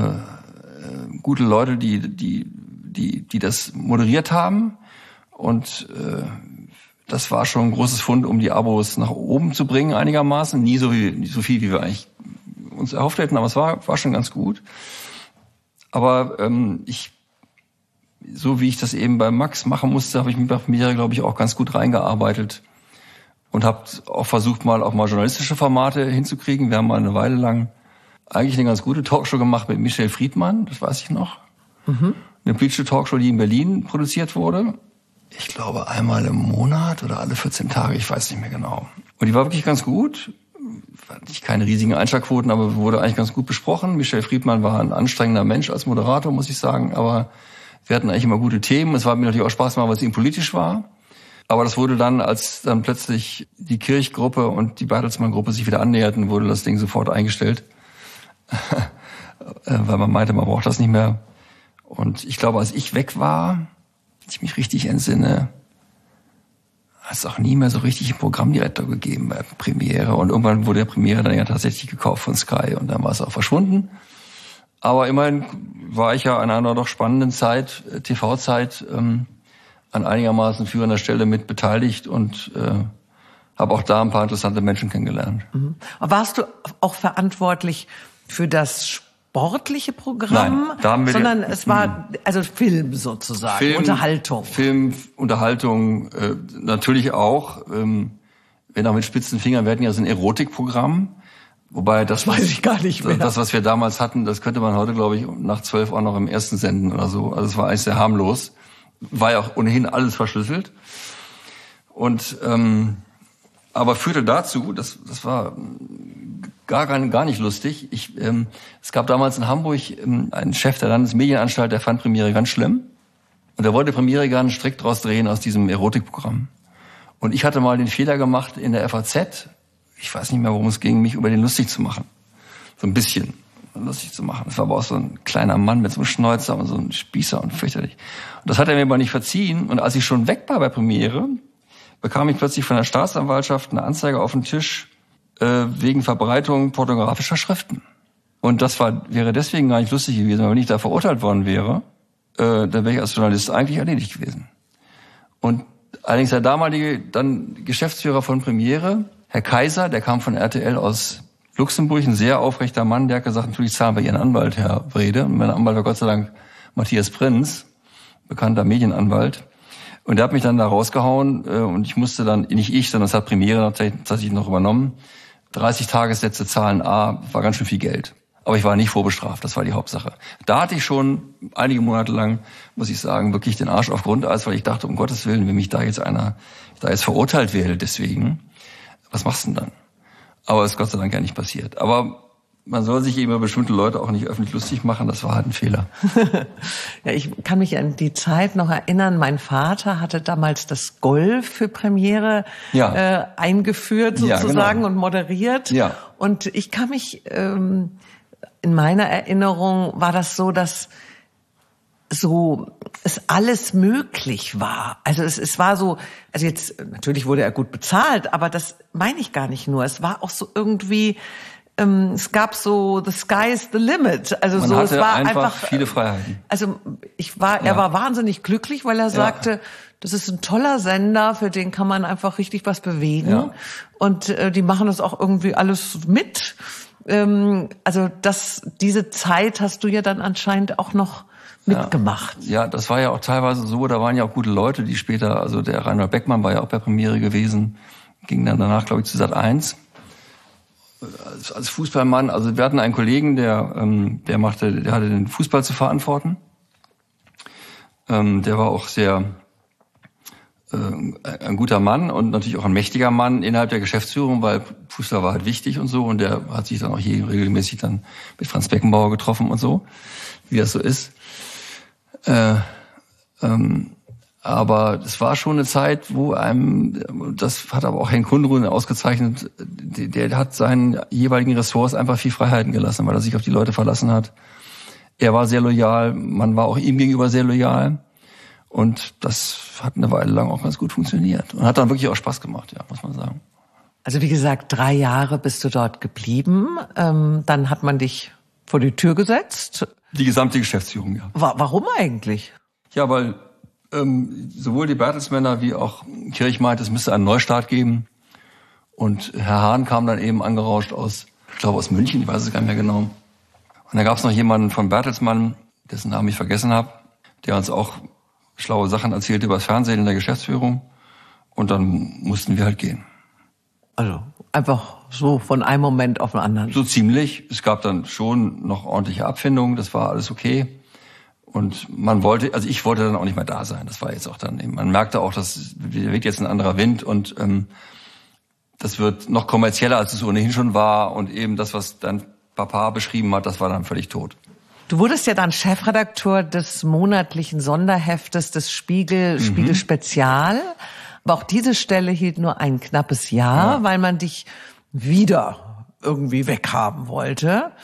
Speaker 1: äh, gute Leute, die die die die das moderiert haben, und äh, das war schon ein großes Fund, um die Abos nach oben zu bringen einigermaßen. Nie so viel, nicht so viel, wie wir eigentlich uns erhofft hätten, aber es war war schon ganz gut. Aber ähm, ich, so wie ich das eben bei Max machen musste, habe ich mich bei mir, glaube ich, auch ganz gut reingearbeitet und habe auch versucht, mal auch mal journalistische Formate hinzukriegen. Wir haben mal eine Weile lang eigentlich eine ganz gute Talkshow gemacht mit Michel Friedmann, das weiß ich noch. Mhm. Eine politische Talkshow, die in Berlin produziert wurde. Ich glaube einmal im Monat oder alle vierzehn Tage, ich weiß nicht mehr genau. Und die war wirklich ganz gut. Nicht keine riesigen Einschlagquoten, aber wurde eigentlich ganz gut besprochen. Michel Friedmann war ein anstrengender Mensch als Moderator, muss ich sagen, aber wir hatten eigentlich immer gute Themen. Es war mir natürlich auch Spaß gemacht, weil es ihm politisch war. Aber das wurde dann, als dann plötzlich die Kirch-Gruppe und die Bertelsmann-Gruppe sich wieder annäherten, wurde das Ding sofort eingestellt. Weil man meinte, man braucht das nicht mehr. Und ich glaube, als ich weg war, wenn ich mich richtig entsinne, hat es auch nie mehr so richtig einen Programmdirektor gegeben bei Premiere. Und irgendwann wurde der Premiere dann ja tatsächlich gekauft von Sky und dann war es auch verschwunden. Aber immerhin war ich ja an einer doch spannenden Zeit, T V-Zeit, ähm, an einigermaßen führender Stelle mit beteiligt und äh, habe auch da ein paar interessante Menschen kennengelernt.
Speaker 2: Mhm. Warst du auch verantwortlich für das sportliche Programm?
Speaker 1: Nein, da haben wir
Speaker 2: sondern
Speaker 1: den,
Speaker 2: es war also Film sozusagen,
Speaker 1: Film,
Speaker 2: Unterhaltung.
Speaker 1: Film, Unterhaltung, äh, natürlich auch, ähm, wenn auch mit spitzen Fingern. Wir hatten ja so ein Erotikprogramm, wobei das,
Speaker 2: weiß ich gar nicht mehr.
Speaker 1: Das, was wir damals hatten, das könnte man heute, glaube ich, nach zwölf auch noch im ersten senden oder so. Also es war eigentlich sehr harmlos. War ja auch ohnehin alles verschlüsselt. Und ähm, aber führte dazu, das, das war gar, gar, gar nicht lustig. Ich, ähm, es gab damals in Hamburg ähm, einen Chef der Landesmedienanstalt, der fand Premiere ganz schlimm. Und der wollte Premiere gerne strikt draus drehen aus diesem Erotikprogramm. Und ich hatte mal den Fehler gemacht, in der F A Z, ich weiß nicht mehr, worum es ging, mich über den lustig zu machen. So ein bisschen lustig zu machen. Das war aber auch so ein kleiner Mann mit so einem Schnäuzer und so einem Spießer und fürchterlich. Und das hat er mir aber nicht verziehen. Und als ich schon weg war bei Premiere, bekam ich plötzlich von der Staatsanwaltschaft eine Anzeige auf den Tisch äh, wegen Verbreitung pornografischer Schriften. Und das war wäre deswegen gar nicht lustig gewesen, weil wenn ich da verurteilt worden wäre, äh, dann wäre ich als Journalist eigentlich erledigt gewesen. Und allerdings der damalige dann Geschäftsführer von Premiere, Herr Kaiser, der kam von R T L aus Luxemburg, ein sehr aufrechter Mann, der hat gesagt, natürlich zahlen wir Ihren Anwalt, Herr Wrede. Und mein Anwalt war Gott sei Dank Matthias Prinz, bekannter Medienanwalt. Und der hat mich dann da rausgehauen äh, und ich musste dann, nicht ich, sondern das hat Premiere tatsächlich noch übernommen, dreißig Tagessätze zahlen, A, war ganz schön viel Geld. Aber ich war nicht vorbestraft, das war die Hauptsache. Da hatte ich schon einige Monate lang, muss ich sagen, wirklich den Arsch auf Grundeis, weil ich dachte, um Gottes Willen, wenn mich da jetzt einer, da jetzt verurteilt werde deswegen, was machst du denn dann? Aber es ist Gott sei Dank ja nicht passiert. Aber man soll sich eben über bestimmte Leute auch nicht öffentlich lustig machen, das war halt ein Fehler.
Speaker 2: Ja, ich kann mich an die Zeit noch erinnern, mein Vater hatte damals das Golf für Premiere ja. äh, eingeführt sozusagen ja, genau. und moderiert.
Speaker 1: Ja.
Speaker 2: Und ich kann mich, ähm, in meiner Erinnerung war das so, dass so es alles möglich war. Also es, es war so, also jetzt natürlich wurde er gut bezahlt, aber das meine ich gar nicht nur. Es war auch so irgendwie, ähm, es gab so the sky is the limit. Also
Speaker 1: Man
Speaker 2: so
Speaker 1: hatte
Speaker 2: es war
Speaker 1: einfach, einfach viele
Speaker 2: äh,
Speaker 1: Freiheiten.
Speaker 2: Also ich war,
Speaker 1: ja.
Speaker 2: er war wahnsinnig glücklich, weil er sagte,
Speaker 1: ja.
Speaker 2: das ist ein toller Sender, für den kann man einfach richtig was bewegen.
Speaker 1: Ja.
Speaker 2: Und äh, die machen das auch irgendwie alles mit. Ähm, also das, diese Zeit hast du ja dann anscheinend auch noch mitgemacht.
Speaker 1: Ja, ja, das war ja auch teilweise so, da waren ja auch gute Leute, die später, also der Reinhold Beckmann war ja auch bei Premiere gewesen, ging dann danach, glaube ich, zu Sat eins. Als, als Fußballmann, also wir hatten einen Kollegen, der, ähm, der machte, der hatte den Fußball zu verantworten. Ähm, der war auch sehr, äh, ein guter Mann und natürlich auch ein mächtiger Mann innerhalb der Geschäftsführung, weil Fußball war halt wichtig und so und der hat sich dann auch hier regelmäßig dann mit Franz Beckenbauer getroffen und so, wie das so ist. Äh, ähm, aber es war schon eine Zeit, wo einem, das hat aber auch Henk Kundrun ausgezeichnet, der, der hat seinen jeweiligen Ressorts einfach viel Freiheiten gelassen, weil er sich auf die Leute verlassen hat. Er war sehr loyal, man war auch ihm gegenüber sehr loyal und das hat eine Weile lang auch ganz gut funktioniert und hat dann wirklich auch Spaß gemacht, ja, muss man sagen.
Speaker 2: Also wie gesagt, drei Jahre bist du dort geblieben, ähm, dann hat man dich vor die Tür gesetzt.
Speaker 1: Die gesamte Geschäftsführung, ja.
Speaker 2: Warum eigentlich?
Speaker 1: Ja, weil ähm, sowohl die Bertelsmänner wie auch Kirch meint, es müsste einen Neustart geben. Und Herr Hahn kam dann eben angerauscht aus, ich glaube aus München, ich weiß es gar nicht mehr genau. Und da gab es noch jemanden von Bertelsmann, dessen Namen ich vergessen habe, der uns auch schlaue Sachen erzählte über das Fernsehen in der Geschäftsführung. Und dann mussten wir halt gehen.
Speaker 2: Also einfach so von einem Moment auf den anderen.
Speaker 1: So ziemlich. Es gab dann schon noch ordentliche Abfindungen, das war alles okay. Und man wollte, also ich wollte dann auch nicht mehr da sein. Das war jetzt auch dann eben, man merkte auch, dass da weht jetzt ein anderer Wind und ähm, das wird noch kommerzieller, als es ohnehin schon war. Und eben das, was dein Papa beschrieben hat, das war dann völlig tot.
Speaker 2: Du wurdest ja dann Chefredakteur des monatlichen Sonderheftes des Spiegel, mhm. Spiegel Spezial. Aber auch diese Stelle hielt nur ein knappes Jahr, ja. weil man dich wieder irgendwie weghaben wollte.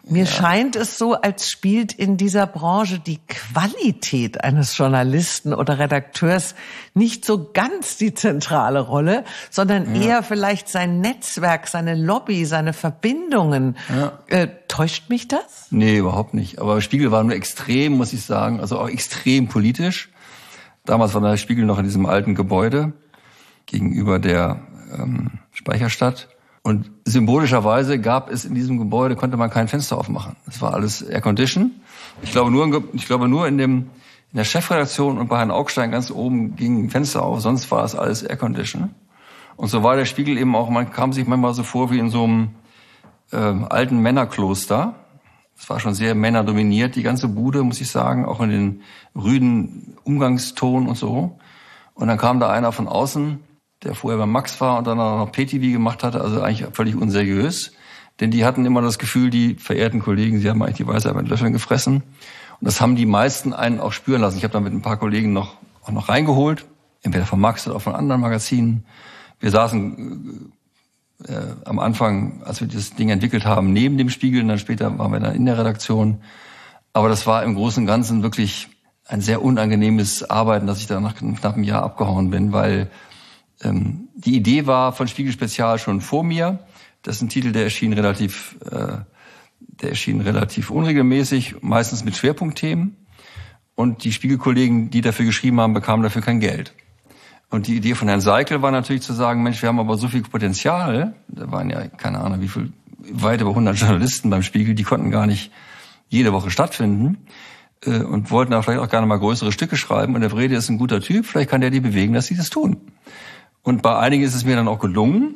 Speaker 2: Mir
Speaker 1: ja.
Speaker 2: scheint es so, als spielt in dieser Branche die Qualität eines Journalisten oder Redakteurs nicht so ganz die zentrale Rolle, sondern ja. eher vielleicht sein Netzwerk, seine Lobby, seine Verbindungen. Ja. Äh, täuscht mich das?
Speaker 1: Nee, überhaupt nicht. Aber Spiegel war nur extrem, muss ich sagen, also auch extrem politisch. Damals war der Spiegel noch in diesem alten Gebäude gegenüber der ähm, Speicherstadt. Und symbolischerweise gab es in diesem Gebäude, konnte man kein Fenster aufmachen. Das war alles Aircondition. Ich glaube nur, ich glaube nur in dem, in der Chefredaktion und bei Herrn Augstein ganz oben ging ein Fenster auf. Sonst war das alles Aircondition. Und so war der Spiegel eben auch, man kam sich manchmal so vor wie in so einem äh, alten Männerkloster. Es war schon sehr männerdominiert, die ganze Bude, muss ich sagen, auch in den rüden Umgangston und so. Und dann kam da einer von außen, der vorher bei Max war und dann auch noch P T V gemacht hatte, also eigentlich völlig unseriös. Denn die hatten immer das Gefühl, die verehrten Kollegen, sie haben eigentlich die Weisheit mit Löffeln gefressen. Und das haben die meisten einen auch spüren lassen. Ich habe da mit ein paar Kollegen noch auch noch reingeholt, entweder von Max oder auch von anderen Magazinen. Wir saßen äh, am Anfang, als wir das Ding entwickelt haben, neben dem Spiegel, und dann später waren wir dann in der Redaktion. Aber das war im Großen und Ganzen wirklich ein sehr unangenehmes Arbeiten, dass ich da nach knapp einem Jahr abgehauen bin, weil ähm, die Idee war von Spiegel Spezial schon vor mir. Das ist ein Titel, der erschien relativ, äh, der erschien relativ unregelmäßig, meistens mit Schwerpunktthemen. Und die Spiegelkollegen, die dafür geschrieben haben, bekamen dafür kein Geld. Und die Idee von Herrn Seickel war natürlich zu sagen, Mensch, wir haben aber so viel Potenzial. Da waren ja, keine Ahnung, wie viel, weit über hundert Journalisten beim Spiegel, die konnten gar nicht jede Woche stattfinden. Äh, und wollten da vielleicht auch gerne mal größere Stücke schreiben. Und der Wrede ist ein guter Typ, vielleicht kann der die bewegen, dass sie das tun. Und bei einigen ist es mir dann auch gelungen.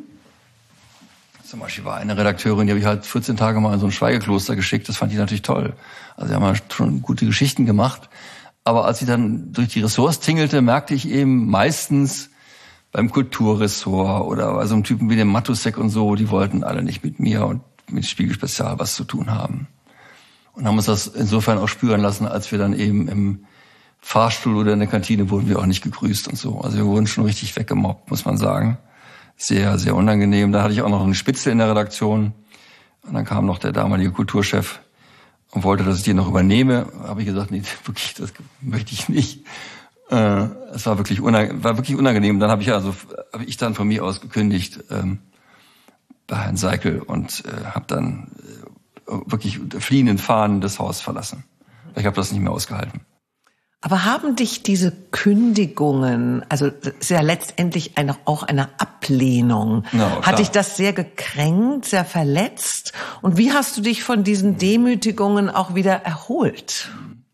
Speaker 1: Zum Beispiel war eine Redakteurin, die habe ich halt vierzehn Tage mal in so ein Schweigekloster geschickt. Das fand ich natürlich toll. Also die haben halt schon gute Geschichten gemacht. Aber als ich dann durch die Ressorts tingelte, merkte ich eben meistens beim Kulturressort oder bei so einem Typen wie dem Matusek und so, die wollten alle nicht mit mir und mit Spiegel Spezial was zu tun haben. Und haben uns das insofern auch spüren lassen, als wir dann eben im Fahrstuhl oder in der Kantine wurden wir auch nicht gegrüßt und so. Also wir wurden schon richtig weggemobbt, muss man sagen. Sehr, sehr unangenehm. Da hatte ich auch noch eine Spitze in der Redaktion. Und dann kam noch der damalige Kulturchef und wollte, dass ich die noch übernehme. Habe ich gesagt, nee, wirklich, das möchte ich nicht. Äh, es war wirklich unangenehm, war wirklich unangenehm. Dann habe ich also, habe ich dann von mir aus gekündigt ähm, bei Herrn Seickel und äh, habe dann äh, wirklich unter fliehenden Fahnen das Haus verlassen. Ich habe das nicht mehr ausgehalten.
Speaker 2: Aber haben dich diese Kündigungen, also das ist ja letztendlich eine, auch eine Ablehnung, no, hat dich das sehr gekränkt, sehr verletzt? Und wie hast du dich von diesen Demütigungen auch wieder erholt?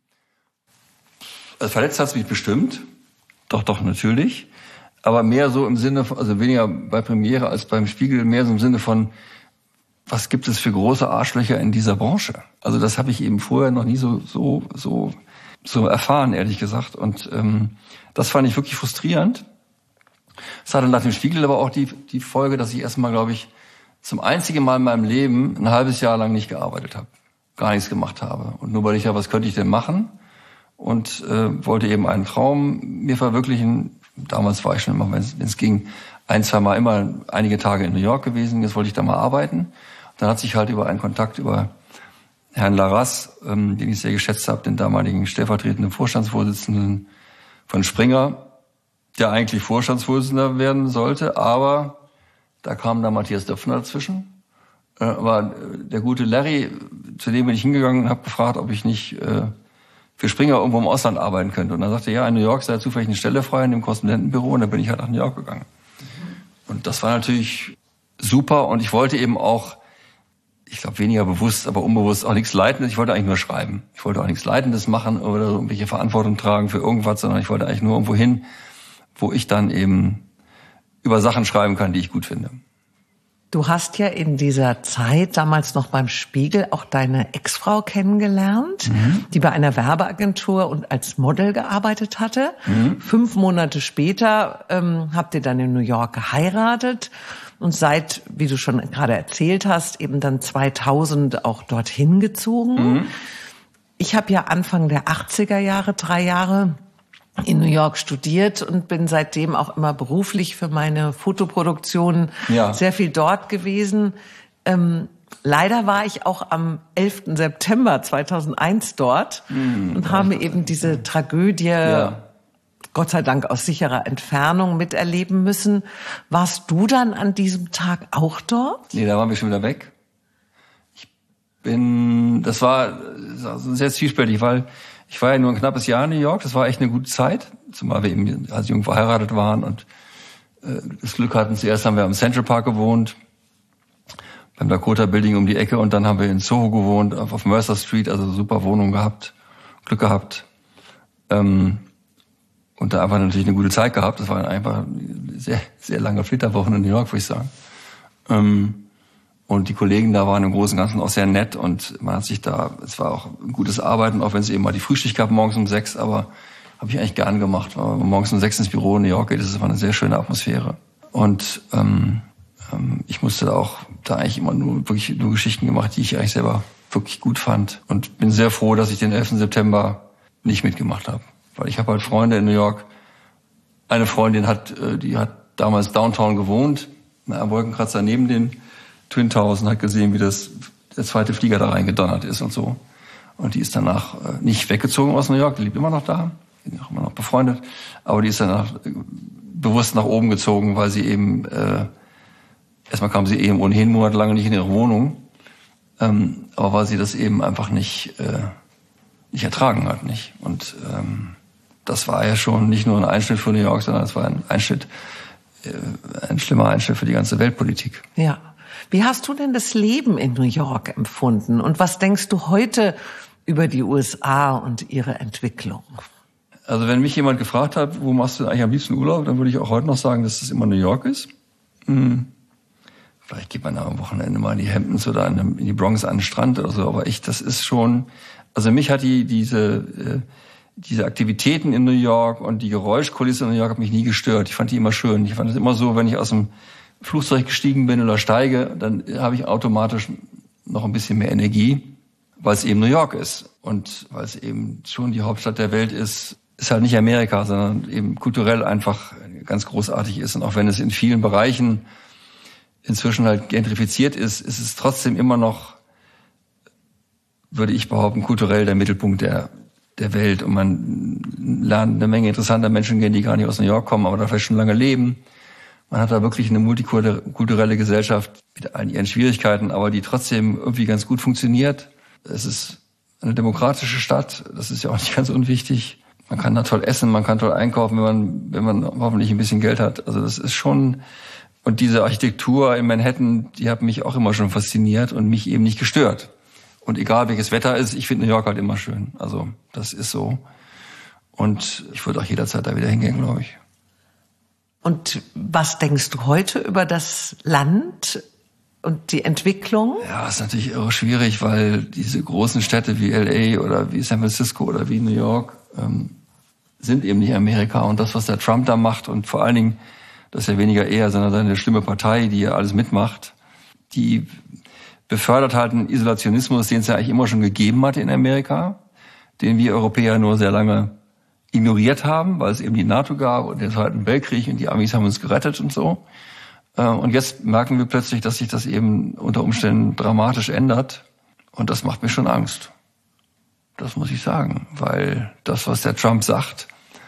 Speaker 1: Also verletzt hat es mich bestimmt, doch, doch, natürlich. Aber mehr so im Sinne von, also weniger bei Premiere als beim Spiegel, mehr so im Sinne von, was gibt es für große Arschlöcher in dieser Branche? Also das habe ich eben vorher noch nie so, so, so... so erfahren, ehrlich gesagt. Und ähm, das fand ich wirklich frustrierend. Es hatte nach dem Spiegel aber auch die, die Folge, dass ich erstmal, glaube ich, zum einzigen Mal in meinem Leben ein halbes Jahr lang nicht gearbeitet habe. Gar nichts gemacht habe. Und nur weil ich ja, was könnte ich denn machen? Und äh, wollte eben einen Traum mir verwirklichen. Damals war ich schon immer, wenn es ging, ein, zwei Mal immer einige Tage in New York gewesen. Jetzt wollte ich da mal arbeiten. Und dann hat sich halt über einen Kontakt, über Herrn Larras, ähm, den ich sehr geschätzt habe, den damaligen stellvertretenden Vorstandsvorsitzenden von Springer, der eigentlich Vorstandsvorsitzender werden sollte, aber da kam dann Matthias Döpfner dazwischen. Äh, aber der gute Larry, zu dem bin ich hingegangen und habe gefragt, ob ich nicht äh, für Springer irgendwo im Ausland arbeiten könnte. Und dann sagte er, ja, in New York sei zufällig eine Stelle frei in dem Korrespondentenbüro, und dann bin ich halt nach New York gegangen. Und das war natürlich super, und ich wollte eben auch, ich glaube weniger bewusst, aber unbewusst auch nichts Leitendes. Ich wollte eigentlich nur schreiben. Ich wollte auch nichts Leitendes machen oder so irgendwelche Verantwortung tragen für irgendwas, sondern ich wollte eigentlich nur irgendwo hin, wo ich dann eben über Sachen schreiben kann, die ich gut finde.
Speaker 2: Du hast ja in dieser Zeit, damals noch beim Spiegel, auch deine Ex-Frau kennengelernt, mhm. die bei einer Werbeagentur und als Model gearbeitet hatte. Mhm. Fünf Monate später ähm, habt ihr dann in New York geheiratet. Und seit, wie du schon gerade erzählt hast, eben dann zweitausend auch dorthin gezogen. Mhm. Ich habe ja Anfang der achtziger Jahre, drei Jahre in New York studiert und bin seitdem auch immer beruflich für meine Fotoproduktionen ja. sehr viel dort gewesen. Ähm, Leider war ich auch am elften September zweitausendeins dort hm, und habe eben diese Tragödie, ja. Gott sei Dank aus sicherer Entfernung miterleben müssen. Warst du dann an diesem Tag auch dort?
Speaker 1: Nee, da waren wir schon wieder weg. Ich bin, das war sehr zwiespältig, weil ich war ja nur ein knappes Jahr in New York. Das war echt eine gute Zeit, zumal wir eben als jung verheiratet waren und äh, das Glück hatten. Zuerst haben wir am Central Park gewohnt, beim Dakota Building um die Ecke, und dann haben wir in Soho gewohnt, auf, auf Mercer Street, also super Wohnung gehabt, Glück gehabt. Ähm, und da einfach natürlich eine gute Zeit gehabt. Das war einfach eine sehr, sehr lange Flitterwochen in New York, würde ich sagen. Ähm, und die Kollegen da waren im Großen und Ganzen auch sehr nett, und man hat sich da, es war auch ein gutes Arbeiten, auch wenn es eben mal die Frühschicht gab morgens um sechs, aber habe ich eigentlich gern gemacht. Weil morgens um sechs ins Büro in New York geht, das war eine sehr schöne Atmosphäre. Und ähm, ich musste da auch da eigentlich immer nur wirklich nur Geschichten gemacht, die ich eigentlich selber wirklich gut fand. Und bin sehr froh, dass ich den elften September nicht mitgemacht habe. Weil ich habe halt Freunde in New York. Eine Freundin hat, die hat damals Downtown gewohnt, am Wolkenkratzer neben den Twin Towers, und hat gesehen, wie das der zweite Flieger da reingedonnert ist und so. Und die ist danach nicht weggezogen aus New York, die lebt immer noch da, die ist auch immer noch befreundet. Aber die ist danach bewusst nach oben gezogen, weil sie eben äh, erstmal kam sie eben ohnehin monatelang nicht in ihre Wohnung, ähm, aber weil sie das eben einfach nicht äh, nicht ertragen hat, nicht. Und ähm, das war ja schon nicht nur ein Einschnitt für New York, sondern es war ein Einschnitt, äh, ein schlimmer Einschnitt für die ganze Weltpolitik.
Speaker 2: Ja. Wie hast du denn das Leben in New York empfunden? Und was denkst du heute über die U S A und ihre Entwicklung?
Speaker 1: Also wenn mich jemand gefragt hat, wo machst du eigentlich am liebsten Urlaub, dann würde ich auch heute noch sagen, dass das immer New York ist. Hm. Vielleicht geht man am Wochenende mal in die Hamptons oder in die Bronx an den Strand oder so, aber ich, das ist schon, also mich hat die, diese, äh, diese Aktivitäten in New York und die Geräuschkulisse in New York hat mich nie gestört. Ich fand die immer schön. Ich fand es immer so, wenn ich aus dem Flugzeug gestiegen bin oder steige, dann habe ich automatisch noch ein bisschen mehr Energie, weil es eben New York ist. Und weil es eben schon die Hauptstadt der Welt ist, ist halt nicht Amerika, sondern eben kulturell einfach ganz großartig ist. Und auch wenn es in vielen Bereichen inzwischen halt gentrifiziert ist, ist es trotzdem immer noch, würde ich behaupten, kulturell der Mittelpunkt der der Welt. Und man lernt eine Menge interessanter Menschen kennen, die gar nicht aus New York kommen, aber da vielleicht schon lange leben. Man hat da wirklich eine multikulturelle Gesellschaft mit all ihren Schwierigkeiten, aber die trotzdem irgendwie ganz gut funktioniert. Es ist eine demokratische Stadt, das ist ja auch nicht ganz unwichtig. Man kann da toll essen, man kann toll einkaufen, wenn man wenn man hoffentlich ein bisschen Geld hat. Also das ist schon. Und diese Architektur in Manhattan, die hat mich auch immer schon fasziniert und mich eben nicht gestört. Und egal welches Wetter ist, ich finde New York halt immer schön. Also das ist so. Und ich würde auch jederzeit da wieder hingehen, glaube ich.
Speaker 2: Und was denkst du heute über das Land und die Entwicklung?
Speaker 1: Ja, ist natürlich irre schwierig, weil diese großen Städte wie L A oder wie San Francisco oder wie New York ähm, sind eben nicht Amerika. Und das, was der Trump da macht, und vor allen Dingen, das ist ja weniger er, sondern seine schlimme Partei, die ja alles mitmacht, die befördert halt einen Isolationismus, den es ja eigentlich immer schon gegeben hatte in Amerika, den wir Europäer nur sehr lange ignoriert haben, weil es eben die NATO gab und den Zweiten Weltkrieg und die Amis haben uns gerettet und so. Und jetzt merken wir plötzlich, dass sich das eben unter Umständen dramatisch ändert. Und das macht mir schon Angst. Das muss ich sagen, weil das, was der Trump sagt,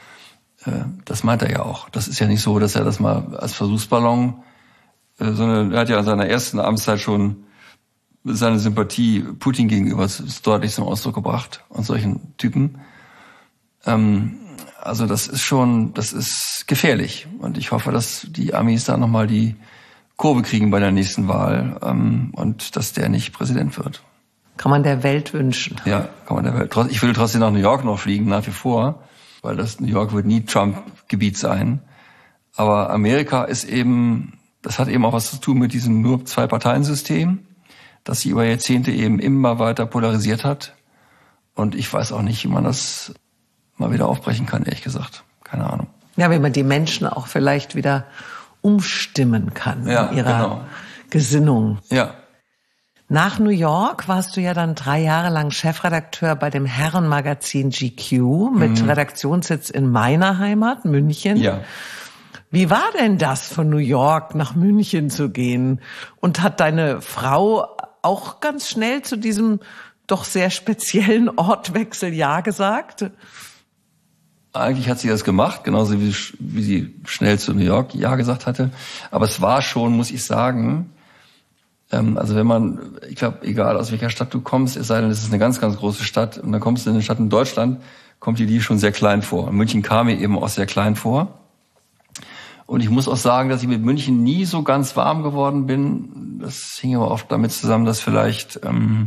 Speaker 1: das meint er ja auch. Das ist ja nicht so, dass er das mal als Versuchsballon, sondern er hat ja in seiner ersten Amtszeit schon seine Sympathie Putin gegenüber deutlich zum Ausdruck gebracht und solchen Typen. Ähm, also das ist schon, das ist gefährlich. Und ich hoffe, dass die Amis da nochmal die Kurve kriegen bei der nächsten Wahl ähm, und dass der nicht Präsident wird.
Speaker 2: Kann man der Welt wünschen.
Speaker 1: Ja, kann man der Welt. Ich will trotzdem nach New York noch fliegen, nach wie vor, weil das New York wird nie Trump-Gebiet sein. Aber Amerika ist eben, das hat eben auch was zu tun mit diesem nur Zwei-Parteien-System, das sich über Jahrzehnte eben immer weiter polarisiert hat. Und ich weiß auch nicht, wie man das mal wieder aufbrechen kann, ehrlich gesagt. Keine Ahnung.
Speaker 2: Ja, wenn man die Menschen auch vielleicht wieder umstimmen kann
Speaker 1: ja,
Speaker 2: in ihrer
Speaker 1: genau.
Speaker 2: Gesinnung.
Speaker 1: Ja.
Speaker 2: Nach New York warst du ja dann drei Jahre lang Chefredakteur bei dem Herrenmagazin G Q mit mhm. Redaktionssitz in meiner Heimat, München.
Speaker 1: Ja.
Speaker 2: Wie war denn das, von New York nach München zu gehen? Und hat deine Frau auch ganz schnell zu diesem doch sehr speziellen Ortwechsel Ja gesagt?
Speaker 1: Eigentlich hat sie das gemacht, genauso wie, wie sie schnell zu New York Ja gesagt hatte. Aber es war schon, muss ich sagen, ähm, also wenn man, ich glaube, egal aus welcher Stadt du kommst, es sei denn, es ist eine ganz, ganz große Stadt, und dann kommst du in eine Stadt in Deutschland, kommt dir die schon sehr klein vor. Und München kam mir eben auch sehr klein vor. Und ich muss auch sagen, dass ich mit München nie so ganz warm geworden bin. Das hing aber oft damit zusammen, dass vielleicht ähm,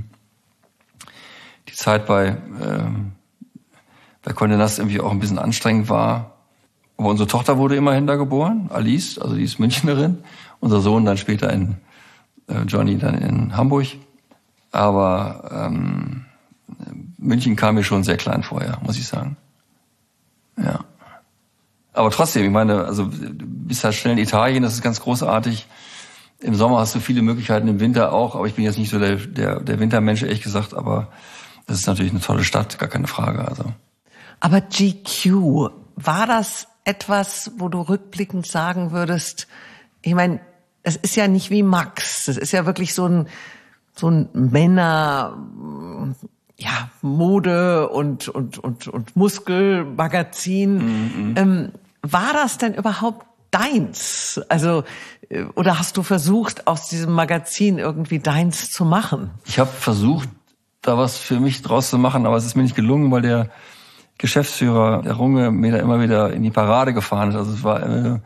Speaker 1: die Zeit bei ähm, bei Condé Nast irgendwie auch ein bisschen anstrengend war. Aber unsere Tochter wurde immerhin da geboren, Alice, also die ist Münchnerin. Unser Sohn dann später in äh, Johnny dann in Hamburg. Aber ähm, München kam mir schon sehr klein vorher, muss ich sagen. Ja. Aber trotzdem, ich meine, also du bist halt schnell in Italien, das ist ganz großartig. Im Sommer hast du viele Möglichkeiten, im Winter auch. Aber ich bin jetzt nicht so der, der, der Wintermensch, ehrlich gesagt. Aber das ist natürlich eine tolle Stadt, gar keine Frage. Also.
Speaker 2: Aber G Q, war das etwas, wo du rückblickend sagen würdest, ich meine, es ist ja nicht wie Max, es ist ja wirklich so ein, so ein Männer, ja, Mode und, und, und, und Muskelmagazin. Mhm. Ähm, war das denn überhaupt deins? Also, oder hast du versucht, aus diesem Magazin irgendwie deins zu machen?
Speaker 1: Ich habe versucht, da was für mich draus zu machen, aber es ist mir nicht gelungen, weil der Geschäftsführer, der Runge, mir da immer wieder in die Parade gefahren ist. Also es war, äh,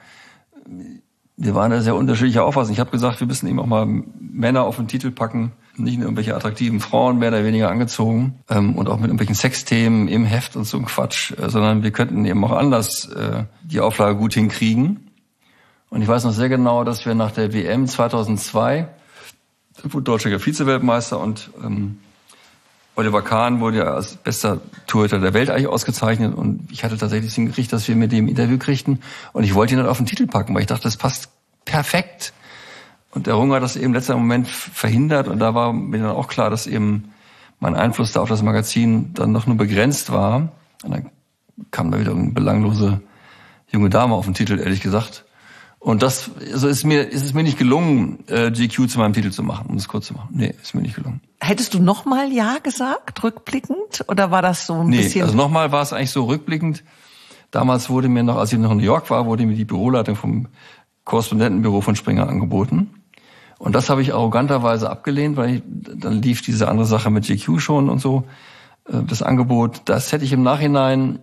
Speaker 1: wir waren da sehr unterschiedlicher Auffassung. Ich habe gesagt, wir müssen eben auch mal Männer auf den Titel packen, nicht nur irgendwelche attraktiven Frauen, mehr oder weniger angezogen, ähm, und auch mit irgendwelchen Sexthemen im Heft und so ein Quatsch, äh, sondern wir könnten eben auch anders äh, die Auflage gut hinkriegen. Und ich weiß noch sehr genau, dass wir nach der W M zweitausendzwei, wurde Deutscher Vize-Weltmeister und ähm, Oliver Kahn wurde ja als bester Torhüter der Welt eigentlich ausgezeichnet, und ich hatte tatsächlich hingekriegt, dass wir mit dem Interview kriegten, und ich wollte ihn dann auf den Titel packen, weil ich dachte, das passt perfekt. Und der Runge hat das eben im letzten Moment verhindert, und da war mir dann auch klar, dass eben mein Einfluss da auf das Magazin dann noch nur begrenzt war. Und dann kam da wieder eine belanglose junge Dame auf den Titel, ehrlich gesagt. Und das, also ist mir, ist es mir nicht gelungen, äh, G Q zu meinem Titel zu machen, um es kurz zu machen. Nee, ist mir nicht gelungen.
Speaker 2: Hättest du nochmal Ja gesagt, rückblickend? Oder war das so ein
Speaker 1: nee,
Speaker 2: bisschen...
Speaker 1: Nee, also nochmal war es eigentlich so rückblickend. Damals wurde mir noch, als ich noch in New York war, wurde mir die Büroleitung vom Korrespondentenbüro von Springer angeboten. Und das habe ich arroganterweise abgelehnt, weil ich, dann lief diese andere Sache mit G Q schon und so, äh, das Angebot. Das hätte ich im Nachhinein...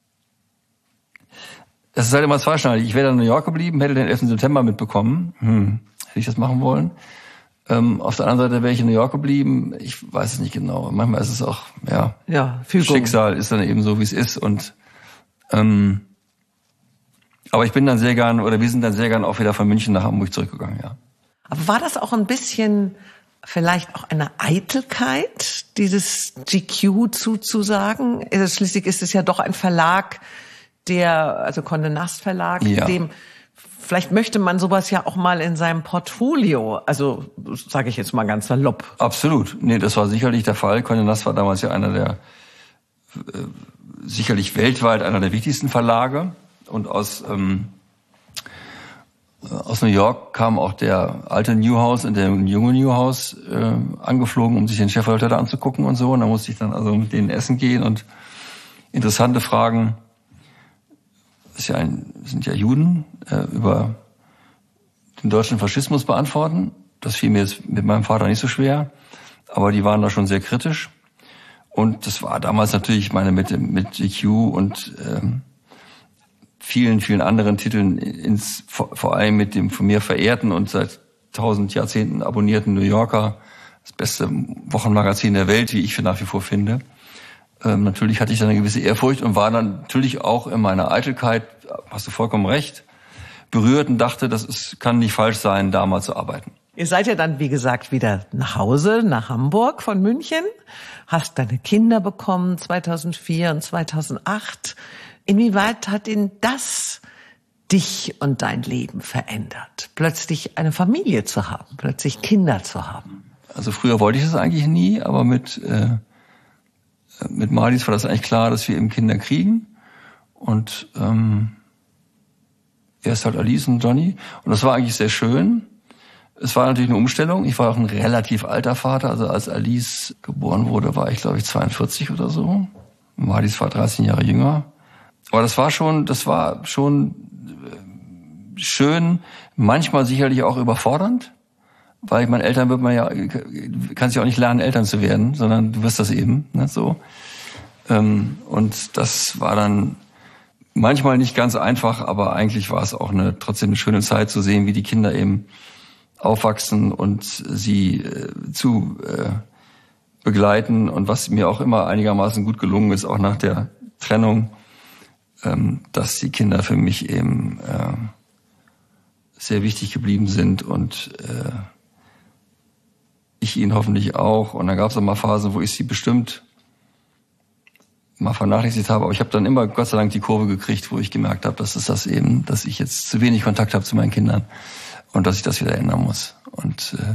Speaker 1: Das ist halt immer zweischneidig. Ich wäre dann in New York geblieben, hätte den elften September mitbekommen. Hm, hätte ich das machen wollen. Ähm, auf der anderen Seite wäre ich in New York geblieben. Ich weiß es nicht genau. Manchmal ist es auch, ja,
Speaker 2: ja, Fügung.
Speaker 1: Schicksal ist dann eben so, wie es ist. Und ähm, aber ich bin dann sehr gern, oder wir sind dann sehr gern auch wieder von München nach Hamburg zurückgegangen, ja.
Speaker 2: Aber war das auch ein bisschen vielleicht auch eine Eitelkeit, dieses G Q zuzusagen? Schließlich ist es ja doch ein Verlag, der, also Condé Nast Verlag,
Speaker 1: ja.
Speaker 2: dem, vielleicht möchte man sowas ja auch mal in seinem Portfolio, also sage ich jetzt mal ganz salopp.
Speaker 1: Absolut. Nee, das war sicherlich der Fall. Condé Nast war damals ja einer der, äh, sicherlich weltweit einer der wichtigsten Verlage. Und aus, ähm, aus New York kam auch der alte Newhouse und der junge Newhouse äh, angeflogen, um sich den Chefredakteur da anzugucken und so. Und da musste ich dann also mit denen essen gehen und interessante Fragen. Das ist ja ein, sind ja Juden, äh, über den deutschen Faschismus beantworten. Das fiel mir jetzt mit meinem Vater nicht so schwer, aber die waren da schon sehr kritisch. Und das war damals natürlich, ich meine, mit, mit G Q und ähm, vielen, vielen anderen Titeln, ins, vor, vor allem mit dem von mir verehrten und seit tausend Jahrzehnten abonnierten New Yorker, das beste Wochenmagazin der Welt, wie ich nach wie vor finde. Ähm, natürlich hatte ich da eine gewisse Ehrfurcht und war dann natürlich auch in meiner Eitelkeit, hast du vollkommen recht, berührt und dachte, das ist, kann nicht falsch sein, da mal zu arbeiten.
Speaker 2: Ihr seid ja dann, wie gesagt, wieder nach Hause, nach Hamburg von München, hast deine Kinder bekommen zweitausendvier und zweitausendacht. Inwieweit hat denn das dich und dein Leben verändert? Plötzlich eine Familie zu haben, plötzlich Kinder zu haben.
Speaker 1: Also früher wollte ich das eigentlich nie, aber mit... Äh Mit Marlies war das eigentlich klar, dass wir eben Kinder kriegen. Und ähm, erst halt Alice und Johnny. Und das war eigentlich sehr schön. Es war natürlich eine Umstellung. Ich war auch ein relativ alter Vater. Also als Alice geboren wurde, war ich, glaube ich, zweiundvierzig oder so. Marlies war dreizehn Jahre jünger. Aber das war schon, das war schon schön, manchmal sicherlich auch überfordernd. Weil ich meine, Eltern wird man ja, kannst ja auch nicht lernen, Eltern zu werden, sondern du wirst das eben, ne, so. Und das war dann manchmal nicht ganz einfach, aber eigentlich war es auch eine, trotzdem eine schöne Zeit zu sehen, wie die Kinder eben aufwachsen und sie äh, zu äh, begleiten. Und was mir auch immer einigermaßen gut gelungen ist, auch nach der Trennung, ähm, dass die Kinder für mich eben äh, sehr wichtig geblieben sind und äh, ich ihnen hoffentlich auch. Und dann gab es auch mal Phasen, wo ich sie bestimmt mal vernachlässigt habe, aber ich habe dann immer Gott sei Dank die Kurve gekriegt, wo ich gemerkt habe, dass es das eben, dass ich jetzt zu wenig Kontakt habe zu meinen Kindern und dass ich das wieder ändern muss. Und äh,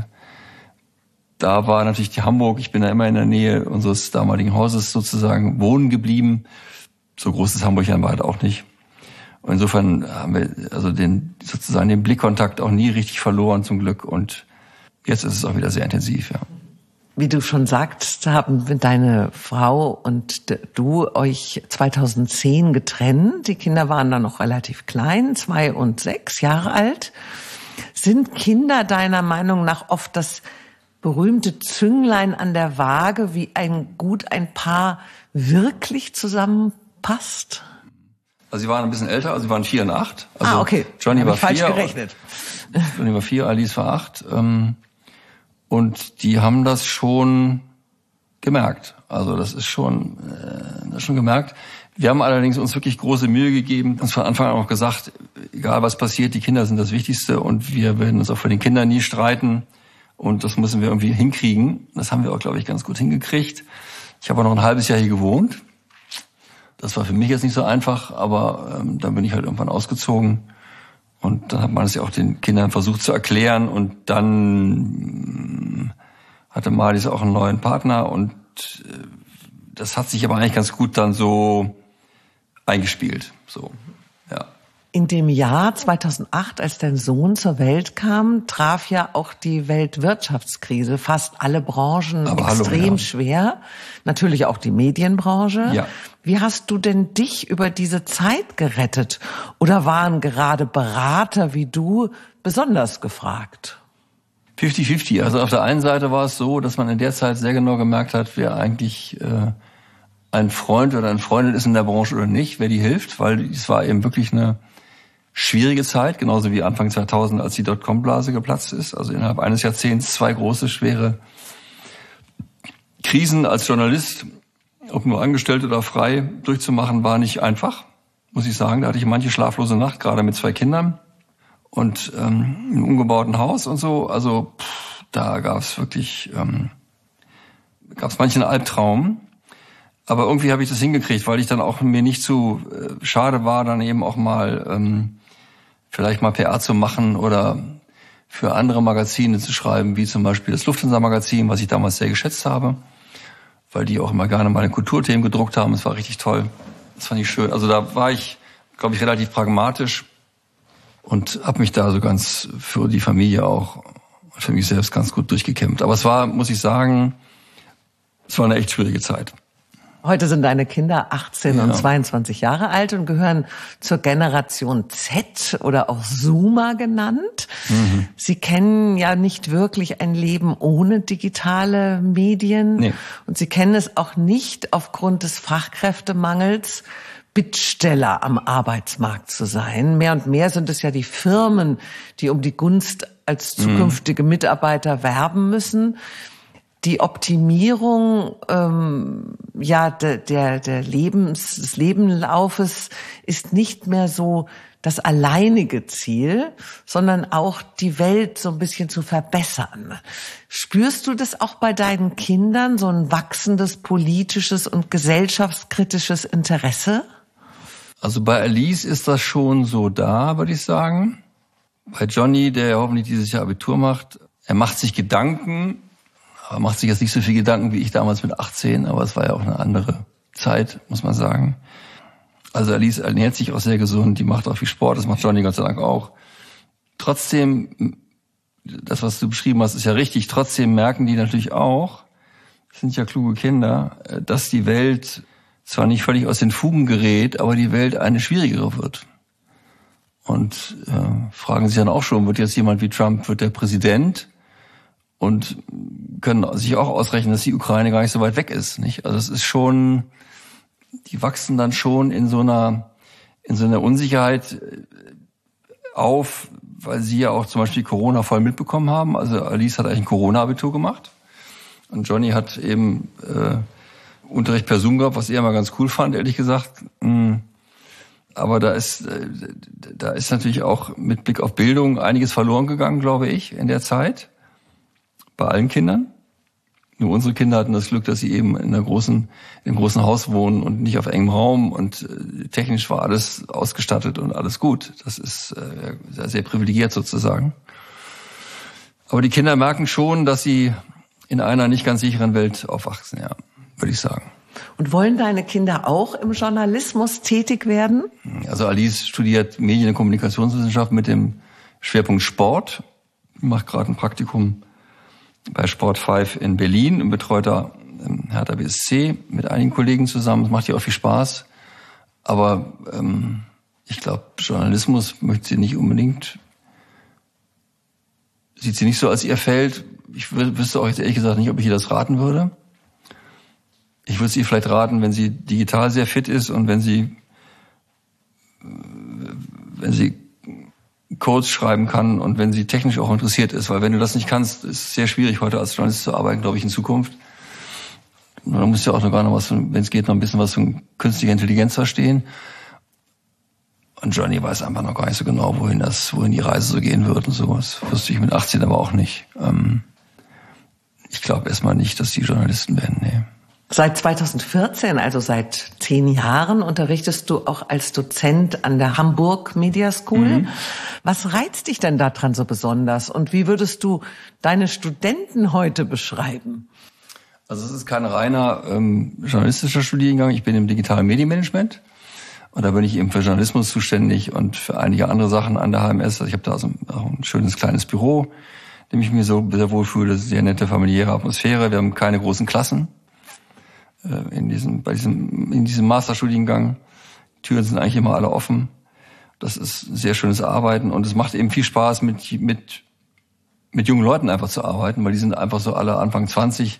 Speaker 1: da war natürlich die Hamburg, ich bin da immer in der Nähe unseres damaligen Hauses sozusagen wohnen geblieben. So groß ist Hamburg ja weit auch nicht. Und insofern haben wir also den sozusagen den Blickkontakt auch nie richtig verloren zum Glück und jetzt ist es auch wieder sehr intensiv, ja.
Speaker 2: Wie du schon sagst, haben deine Frau und du euch zweitausendzehn getrennt. Die Kinder waren dann noch relativ klein, zwei und sechs Jahre alt. Sind Kinder deiner Meinung nach oft das berühmte Zünglein an der Waage, wie ein gut ein Paar wirklich zusammenpasst?
Speaker 1: Also sie waren ein bisschen älter, also sie waren vier und acht. Also
Speaker 2: ah, okay.
Speaker 1: Johnny
Speaker 2: Hab
Speaker 1: war
Speaker 2: ich falsch
Speaker 1: vier.
Speaker 2: gerechnet.
Speaker 1: Johnny war vier, Alice war acht. Ähm, Und die haben das schon gemerkt. Also das ist schon, äh, das ist schon gemerkt. Wir haben allerdings uns wirklich große Mühe gegeben, uns von Anfang an auch gesagt, egal was passiert, die Kinder sind das Wichtigste und wir werden uns auch für den Kindern nie streiten. Und das müssen wir irgendwie hinkriegen. Das haben wir auch, glaube ich, ganz gut hingekriegt. Ich habe auch noch ein halbes Jahr hier gewohnt. Das war für mich jetzt nicht so einfach, aber ähm, dann bin ich halt irgendwann ausgezogen. Und dann hat man es ja auch den Kindern versucht zu erklären. Und dann hatte Marlies auch einen neuen Partner. Und das hat sich aber eigentlich ganz gut dann so eingespielt. So, ja.
Speaker 2: In dem Jahr zweitausendacht, als dein Sohn zur Welt kam, traf ja auch die Weltwirtschaftskrise fast alle Branchen
Speaker 1: aber
Speaker 2: extrem
Speaker 1: hallo, ja.
Speaker 2: schwer. Natürlich auch die Medienbranche.
Speaker 1: Ja.
Speaker 2: Wie hast du denn dich über diese Zeit gerettet? Oder waren gerade Berater wie du besonders gefragt?
Speaker 1: fünfzig fünfzig. Also auf der einen Seite war es so, dass man in der Zeit sehr genau gemerkt hat, wer eigentlich äh, ein Freund oder eine Freundin ist in der Branche oder nicht, wer die hilft, weil es war eben wirklich eine schwierige Zeit, genauso wie Anfang zweitausend, als die Dotcom-Blase geplatzt ist. Also innerhalb eines Jahrzehnts zwei große, schwere Krisen als Journalist, ob nur angestellt oder frei, durchzumachen, war nicht einfach, muss ich sagen. Da hatte ich manche schlaflose Nacht, gerade mit zwei Kindern und ähm, einem umgebauten Haus und so. Also pff, da gab es wirklich, ähm, gab es manchen Albtraum. Aber irgendwie habe ich das hingekriegt, weil ich dann auch mir nicht zu äh, schade war, dann eben auch mal ähm, vielleicht mal P R zu machen oder für andere Magazine zu schreiben, wie zum Beispiel das Lufthansa-Magazin, was ich damals sehr geschätzt habe, weil die auch immer gerne meine Kulturthemen gedruckt haben. Das war richtig toll. Das fand ich schön. Also da war ich, glaube ich, relativ pragmatisch und habe mich da so ganz für die Familie auch, für mich selbst ganz gut durchgekämpft. Aber es war, muss ich sagen, es war eine echt schwierige Zeit.
Speaker 2: Heute sind deine Kinder achtzehn
Speaker 1: ja.
Speaker 2: und zweiundzwanzig Jahre alt und gehören zur Generation Z oder auch Zoomer genannt. Mhm. Sie kennen ja nicht wirklich ein Leben ohne digitale Medien. Nee. Und sie kennen es auch nicht aufgrund des Fachkräftemangels, Bittsteller am Arbeitsmarkt zu sein. Mehr und mehr sind es ja die Firmen, die um die Gunst als zukünftige Mitarbeiter werben müssen. Die Optimierung ähm, ja der, der der Lebens des Lebenslaufes ist nicht mehr so das alleinige Ziel, sondern auch die Welt so ein bisschen zu verbessern. Spürst du das auch bei deinen Kindern, so ein wachsendes politisches und gesellschaftskritisches Interesse?
Speaker 1: Also bei Alice ist das schon so da, würde ich sagen. Bei Johnny, der ja hoffentlich dieses Jahr Abitur macht, er macht sich Gedanken. Er macht sich jetzt nicht so viel Gedanken wie ich damals mit achtzehn, aber es war ja auch eine andere Zeit, muss man sagen. Also Alice ernährt sich auch sehr gesund, die macht auch viel Sport, das macht Johnny Gott sei Dank auch. Trotzdem das, was du beschrieben hast, ist ja richtig. Trotzdem merken die natürlich auch, das sind ja kluge Kinder, dass die Welt zwar nicht völlig aus den Fugen gerät, aber die Welt eine schwierigere wird. Und äh, fragen sich dann auch schon, wird jetzt jemand wie Trump, wird der Präsident? Und können sich auch ausrechnen, dass die Ukraine gar nicht so weit weg ist, nicht? Also es ist schon, die wachsen dann schon in so einer, in so einer Unsicherheit auf, weil sie ja auch zum Beispiel Corona voll mitbekommen haben. Also Alice hat eigentlich ein Corona-Abitur gemacht und Johnny hat eben äh, Unterricht per Zoom gehabt, was er mal ganz cool fand, ehrlich gesagt. Aber da ist, äh, da ist natürlich auch mit Blick auf Bildung einiges verloren gegangen, glaube ich, in der Zeit. Bei allen Kindern. Nur unsere Kinder hatten das Glück, dass sie eben in einer großen, in einem großen Haus wohnen und nicht auf engem Raum und äh, technisch war alles ausgestattet und alles gut. Das ist äh, sehr, sehr privilegiert sozusagen. Aber die Kinder merken schon, dass sie in einer nicht ganz sicheren Welt aufwachsen, ja, würde ich sagen.
Speaker 2: Und wollen deine Kinder auch im Journalismus tätig werden?
Speaker 1: Also Alice studiert Medien- und Kommunikationswissenschaft mit dem Schwerpunkt Sport, macht gerade ein Praktikum bei Sport fünf in Berlin und betreut da Hertha B S C mit einigen Kollegen zusammen. Das macht ihr auch viel Spaß. Aber ähm, ich glaube, Journalismus möchte sie nicht unbedingt, sieht sie nicht so als ihr Feld. Ich wüsste auch jetzt ehrlich gesagt nicht, ob ich ihr das raten würde. Ich würde sie vielleicht raten, wenn sie digital sehr fit ist und wenn sie, wenn sie Codes schreiben kann und wenn sie technisch auch interessiert ist, weil wenn du das nicht kannst, ist es sehr schwierig, heute als Journalist zu arbeiten, glaube ich, in Zukunft. Und dann musst du ja auch noch gar noch was, wenn es geht, noch ein bisschen was von künstlicher Intelligenz verstehen. Und Johnny weiß einfach noch gar nicht so genau, wohin das, wohin die Reise so gehen wird und sowas. Wusste ich mit achtzehn aber auch nicht. Ähm, ich glaube erstmal nicht, dass die Journalisten werden, nee.
Speaker 2: Seit zweitausendvierzehn, also seit zehn Jahren, unterrichtest du auch als Dozent an der Hamburg Media School. Mhm. Was reizt dich denn daran so besonders? Und wie würdest du deine Studenten heute beschreiben?
Speaker 1: Also es ist kein reiner ähm, journalistischer Studiengang. Ich bin im digitalen Medienmanagement und da bin ich eben für Journalismus zuständig und für einige andere Sachen an der H M S. Also ich habe da also auch ein schönes kleines Büro, in dem ich mich so sehr wohlfühle. Sehr nette familiäre Atmosphäre. Wir haben keine großen Klassen. In diesem, bei diesem, in diesem Masterstudiengang. Die Türen sind eigentlich immer alle offen. Das ist ein sehr schönes Arbeiten und es macht eben viel Spaß, mit, mit, mit jungen Leuten einfach zu arbeiten, weil die sind einfach so alle Anfang zwanzig,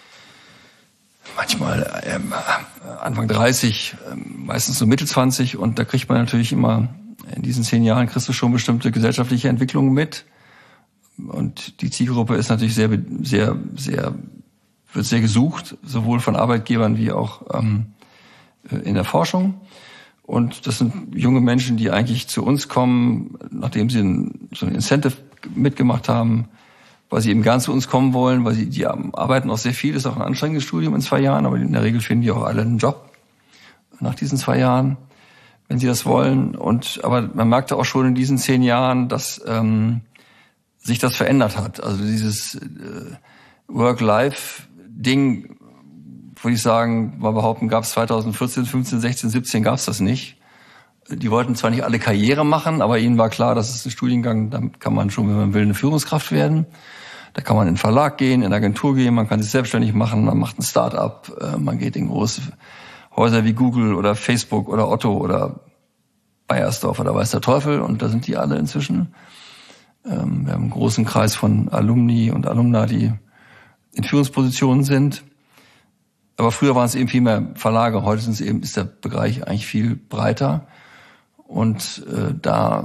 Speaker 1: manchmal ähm, Anfang dreißig, ähm, meistens so Mitte zwanzig und da kriegt man natürlich immer, in diesen zehn Jahren kriegst du schon bestimmte gesellschaftliche Entwicklungen mit und die Zielgruppe ist natürlich sehr, sehr, sehr wird sehr gesucht, sowohl von Arbeitgebern wie auch ähm, in der Forschung. Und das sind junge Menschen, die eigentlich zu uns kommen, nachdem sie ein, so ein Incentive mitgemacht haben, weil sie eben gern zu uns kommen wollen, weil sie die arbeiten auch sehr viel, ist auch ein anstrengendes Studium in zwei Jahren, aber in der Regel finden die auch alle einen Job nach diesen zwei Jahren, wenn sie das wollen. Und aber man merkte auch schon in diesen zehn Jahren, dass ähm, sich das verändert hat. Also dieses äh, Work-Life Ding, würde ich sagen, mal behaupten, gab es zweitausendvierzehn, fünfzehn, sechzehn, siebzehn gab es das nicht. Die wollten zwar nicht alle Karriere machen, aber ihnen war klar, das ist ein Studiengang, damit kann man schon, wenn man will, eine Führungskraft werden. Da kann man in den Verlag gehen, in eine Agentur gehen, man kann sich selbstständig machen, man macht ein Start-up, man geht in große Häuser wie Google oder Facebook oder Otto oder Bayersdorf oder weiß der Teufel und da sind die alle inzwischen. Wir haben einen großen Kreis von Alumni und Alumna, die in Führungspositionen sind. Aber früher waren es eben viel mehr Verlage. Heute sind es eben, ist der Bereich eigentlich viel breiter. Und äh, da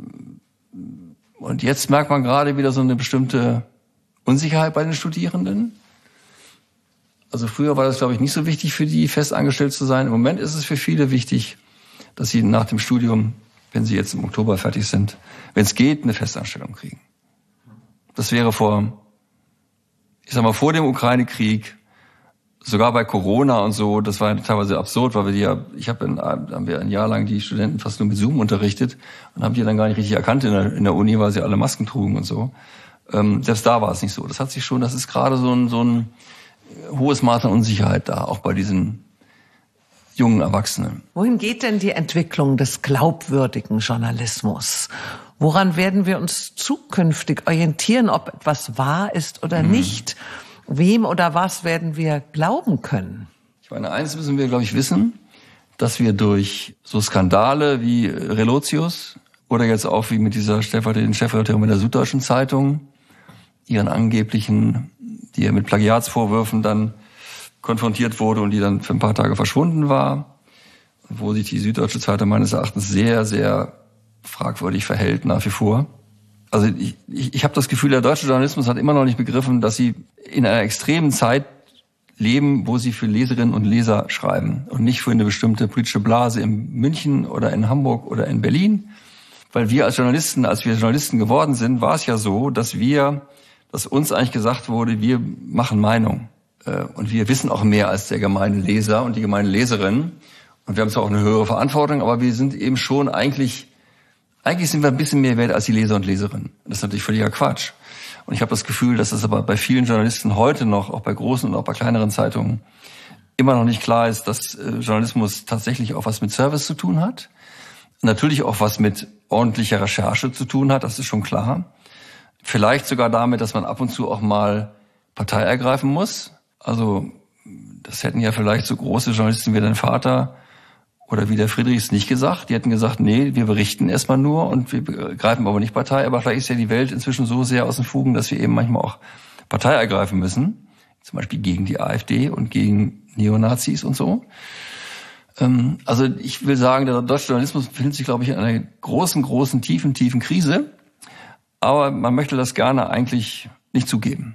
Speaker 1: und jetzt merkt man gerade wieder so eine bestimmte Unsicherheit bei den Studierenden. Also früher war das, glaube ich, nicht so wichtig für die, fest angestellt zu sein. Im Moment ist es für viele wichtig, dass sie nach dem Studium, wenn sie jetzt im Oktober fertig sind, wenn es geht, eine Festanstellung kriegen. Das wäre vor Ich sag mal, vor dem Ukraine-Krieg, sogar bei Corona und so, das war teilweise absurd, weil wir die ja, ich habe haben wir ein Jahr lang die Studenten fast nur mit Zoom unterrichtet und haben die dann gar nicht richtig erkannt in der, in der Uni, weil sie alle Masken trugen und so. Ähm, selbst da war es nicht so. Das hat sich schon, das ist gerade so ein, so ein hohes Maß an Unsicherheit da, auch bei diesen jungen Erwachsenen.
Speaker 2: Wohin geht denn die Entwicklung des glaubwürdigen Journalismus? Woran werden wir uns zukünftig orientieren, ob etwas wahr ist oder mhm. nicht? Wem oder was werden wir glauben können?
Speaker 1: Ich meine, eins müssen wir, glaube ich, wissen, dass wir durch so Skandale wie Relotius oder jetzt auch wie mit dieser stellvertretenden Chefredakteurin der Süddeutschen Zeitung, ihren angeblichen, die ja mit Plagiatsvorwürfen dann konfrontiert wurde und die dann für ein paar Tage verschwunden war, wo sich die Süddeutsche Zeitung meines Erachtens sehr, sehr fragwürdig verhält nach wie vor. Also ich, ich, ich habe das Gefühl, der deutsche Journalismus hat immer noch nicht begriffen, dass sie in einer extremen Zeit leben, wo sie für Leserinnen und Leser schreiben und nicht für eine bestimmte politische Blase in München oder in Hamburg oder in Berlin. Weil wir als Journalisten, als wir Journalisten geworden sind, war es ja so, dass wir, dass uns eigentlich gesagt wurde, wir machen Meinung. Und wir wissen auch mehr als der gemeine Leser und die gemeine Leserin. Und wir haben zwar auch eine höhere Verantwortung, aber wir sind eben schon eigentlich, eigentlich sind wir ein bisschen mehr wert als die Leser und Leserinnen. Das ist natürlich völliger Quatsch. Und ich habe das Gefühl, dass das aber bei vielen Journalisten heute noch, auch bei großen und auch bei kleineren Zeitungen, immer noch nicht klar ist, dass Journalismus tatsächlich auch was mit Service zu tun hat. Natürlich auch was mit ordentlicher Recherche zu tun hat, das ist schon klar. Vielleicht sogar damit, dass man ab und zu auch mal Partei ergreifen muss. Also das hätten ja vielleicht so große Journalisten wie dein Vater oder wie der Friedrichs nicht gesagt. Die hätten gesagt, nee, wir berichten erstmal nur und wir greifen aber nicht Partei. Aber vielleicht ist ja die Welt inzwischen so sehr aus den Fugen, dass wir eben manchmal auch Partei ergreifen müssen. Zum Beispiel gegen die AfD und gegen Neonazis und so. Also ich will sagen, der deutsche Journalismus befindet sich, glaube ich, in einer großen, großen, tiefen, tiefen Krise. Aber man möchte das gerne eigentlich nicht zugeben.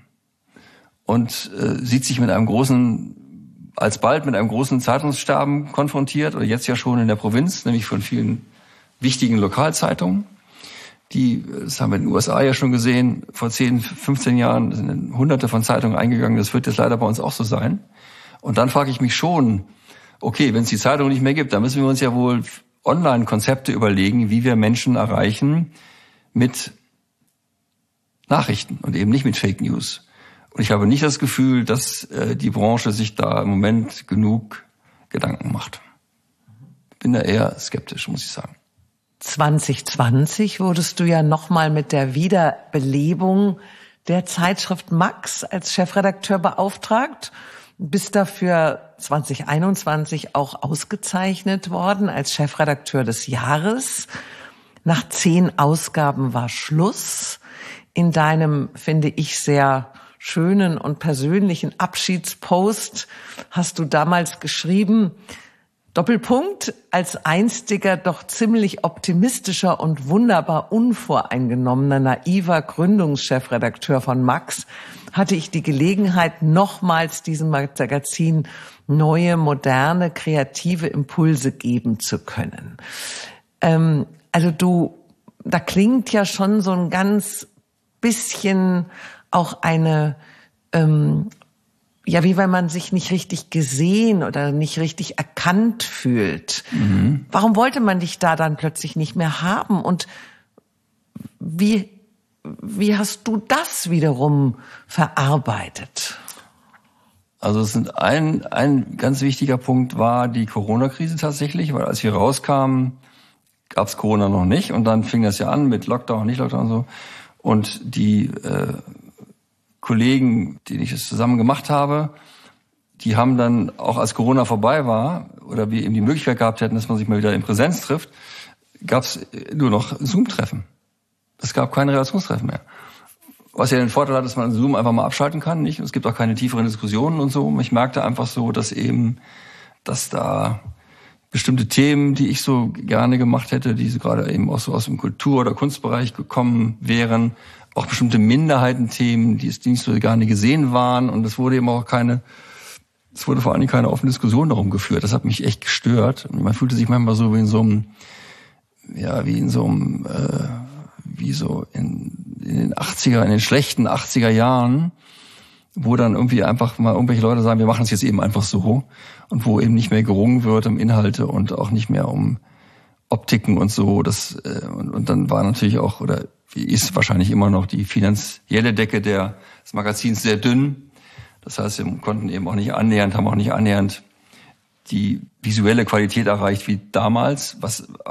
Speaker 1: Und äh, sieht sich mit einem großen, alsbald mit einem großen Zeitungssterben konfrontiert, oder jetzt ja schon in der Provinz, nämlich von vielen wichtigen Lokalzeitungen. Die, das haben wir in den U S A ja schon gesehen, vor zehn, fünfzehn Jahren sind hunderte von Zeitungen eingegangen. Das wird jetzt leider bei uns auch so sein. Und dann frage ich mich schon, okay, wenn es die Zeitung nicht mehr gibt, dann müssen wir uns ja wohl Online-Konzepte überlegen, wie wir Menschen erreichen mit Nachrichten und eben nicht mit Fake News. Und ich habe nicht das Gefühl, dass äh, die Branche sich da im Moment genug Gedanken macht. Bin da eher skeptisch, muss ich sagen.
Speaker 2: zwanzig zwanzig wurdest du ja nochmal mit der Wiederbelebung der Zeitschrift Max als Chefredakteur beauftragt. Bist dafür zwanzig einundzwanzig auch ausgezeichnet worden als Chefredakteur des Jahres. Nach zehn Ausgaben war Schluss. In deinem, finde ich, sehr schönen und persönlichen Abschiedspost hast du damals geschrieben, Doppelpunkt, als einstiger, doch ziemlich optimistischer und wunderbar unvoreingenommener, naiver Gründungschefredakteur von Max hatte ich die Gelegenheit, nochmals diesem Magazin neue, moderne, kreative Impulse geben zu können. Ähm, also du, da klingt ja schon so ein ganz bisschen auch eine, ähm, ja, wie wenn man sich nicht richtig gesehen oder nicht richtig erkannt fühlt. Mhm. Warum wollte man dich da dann plötzlich nicht mehr haben? Und wie, wie hast du das wiederum verarbeitet?
Speaker 1: Also es sind ein, ein ganz wichtiger Punkt war die Corona-Krise tatsächlich, weil als wir rauskamen, gab es Corona noch nicht und dann fing das ja an mit Lockdown, nicht Lockdown und so. Und die äh, Kollegen, denen ich es zusammen gemacht habe, die haben dann, auch als Corona vorbei war, oder wir eben die Möglichkeit gehabt hätten, dass man sich mal wieder in Präsenz trifft, gab es nur noch Zoom-Treffen. Es gab keine Redaktionstreffen mehr. Was ja den Vorteil hat, dass man Zoom einfach mal abschalten kann, nicht? Es gibt auch keine tieferen Diskussionen und so. Ich merkte einfach so, dass eben, dass da bestimmte Themen, die ich so gerne gemacht hätte, die so gerade eben auch so aus dem Kultur- oder Kunstbereich gekommen wären, auch bestimmte Minderheitenthemen, die es nicht so gerne gesehen waren. Und es wurde eben auch keine, es wurde vor allen Dingen keine offene Diskussion darum geführt. Das hat mich echt gestört. Und man fühlte sich manchmal so wie in so einem, ja, wie in so einem, äh, wie so in, in den achtziger, in den schlechten achtziger Jahren, wo dann irgendwie einfach mal irgendwelche Leute sagen, wir machen es jetzt eben einfach so. Und wo eben nicht mehr gerungen wird um Inhalte und auch nicht mehr um Optiken und so. Das, äh, und, und dann war natürlich auch, oder ist wahrscheinlich immer noch die finanzielle Decke der, des Magazins sehr dünn. Das heißt, wir konnten eben auch nicht annähernd, haben auch nicht annähernd die visuelle Qualität erreicht wie damals, was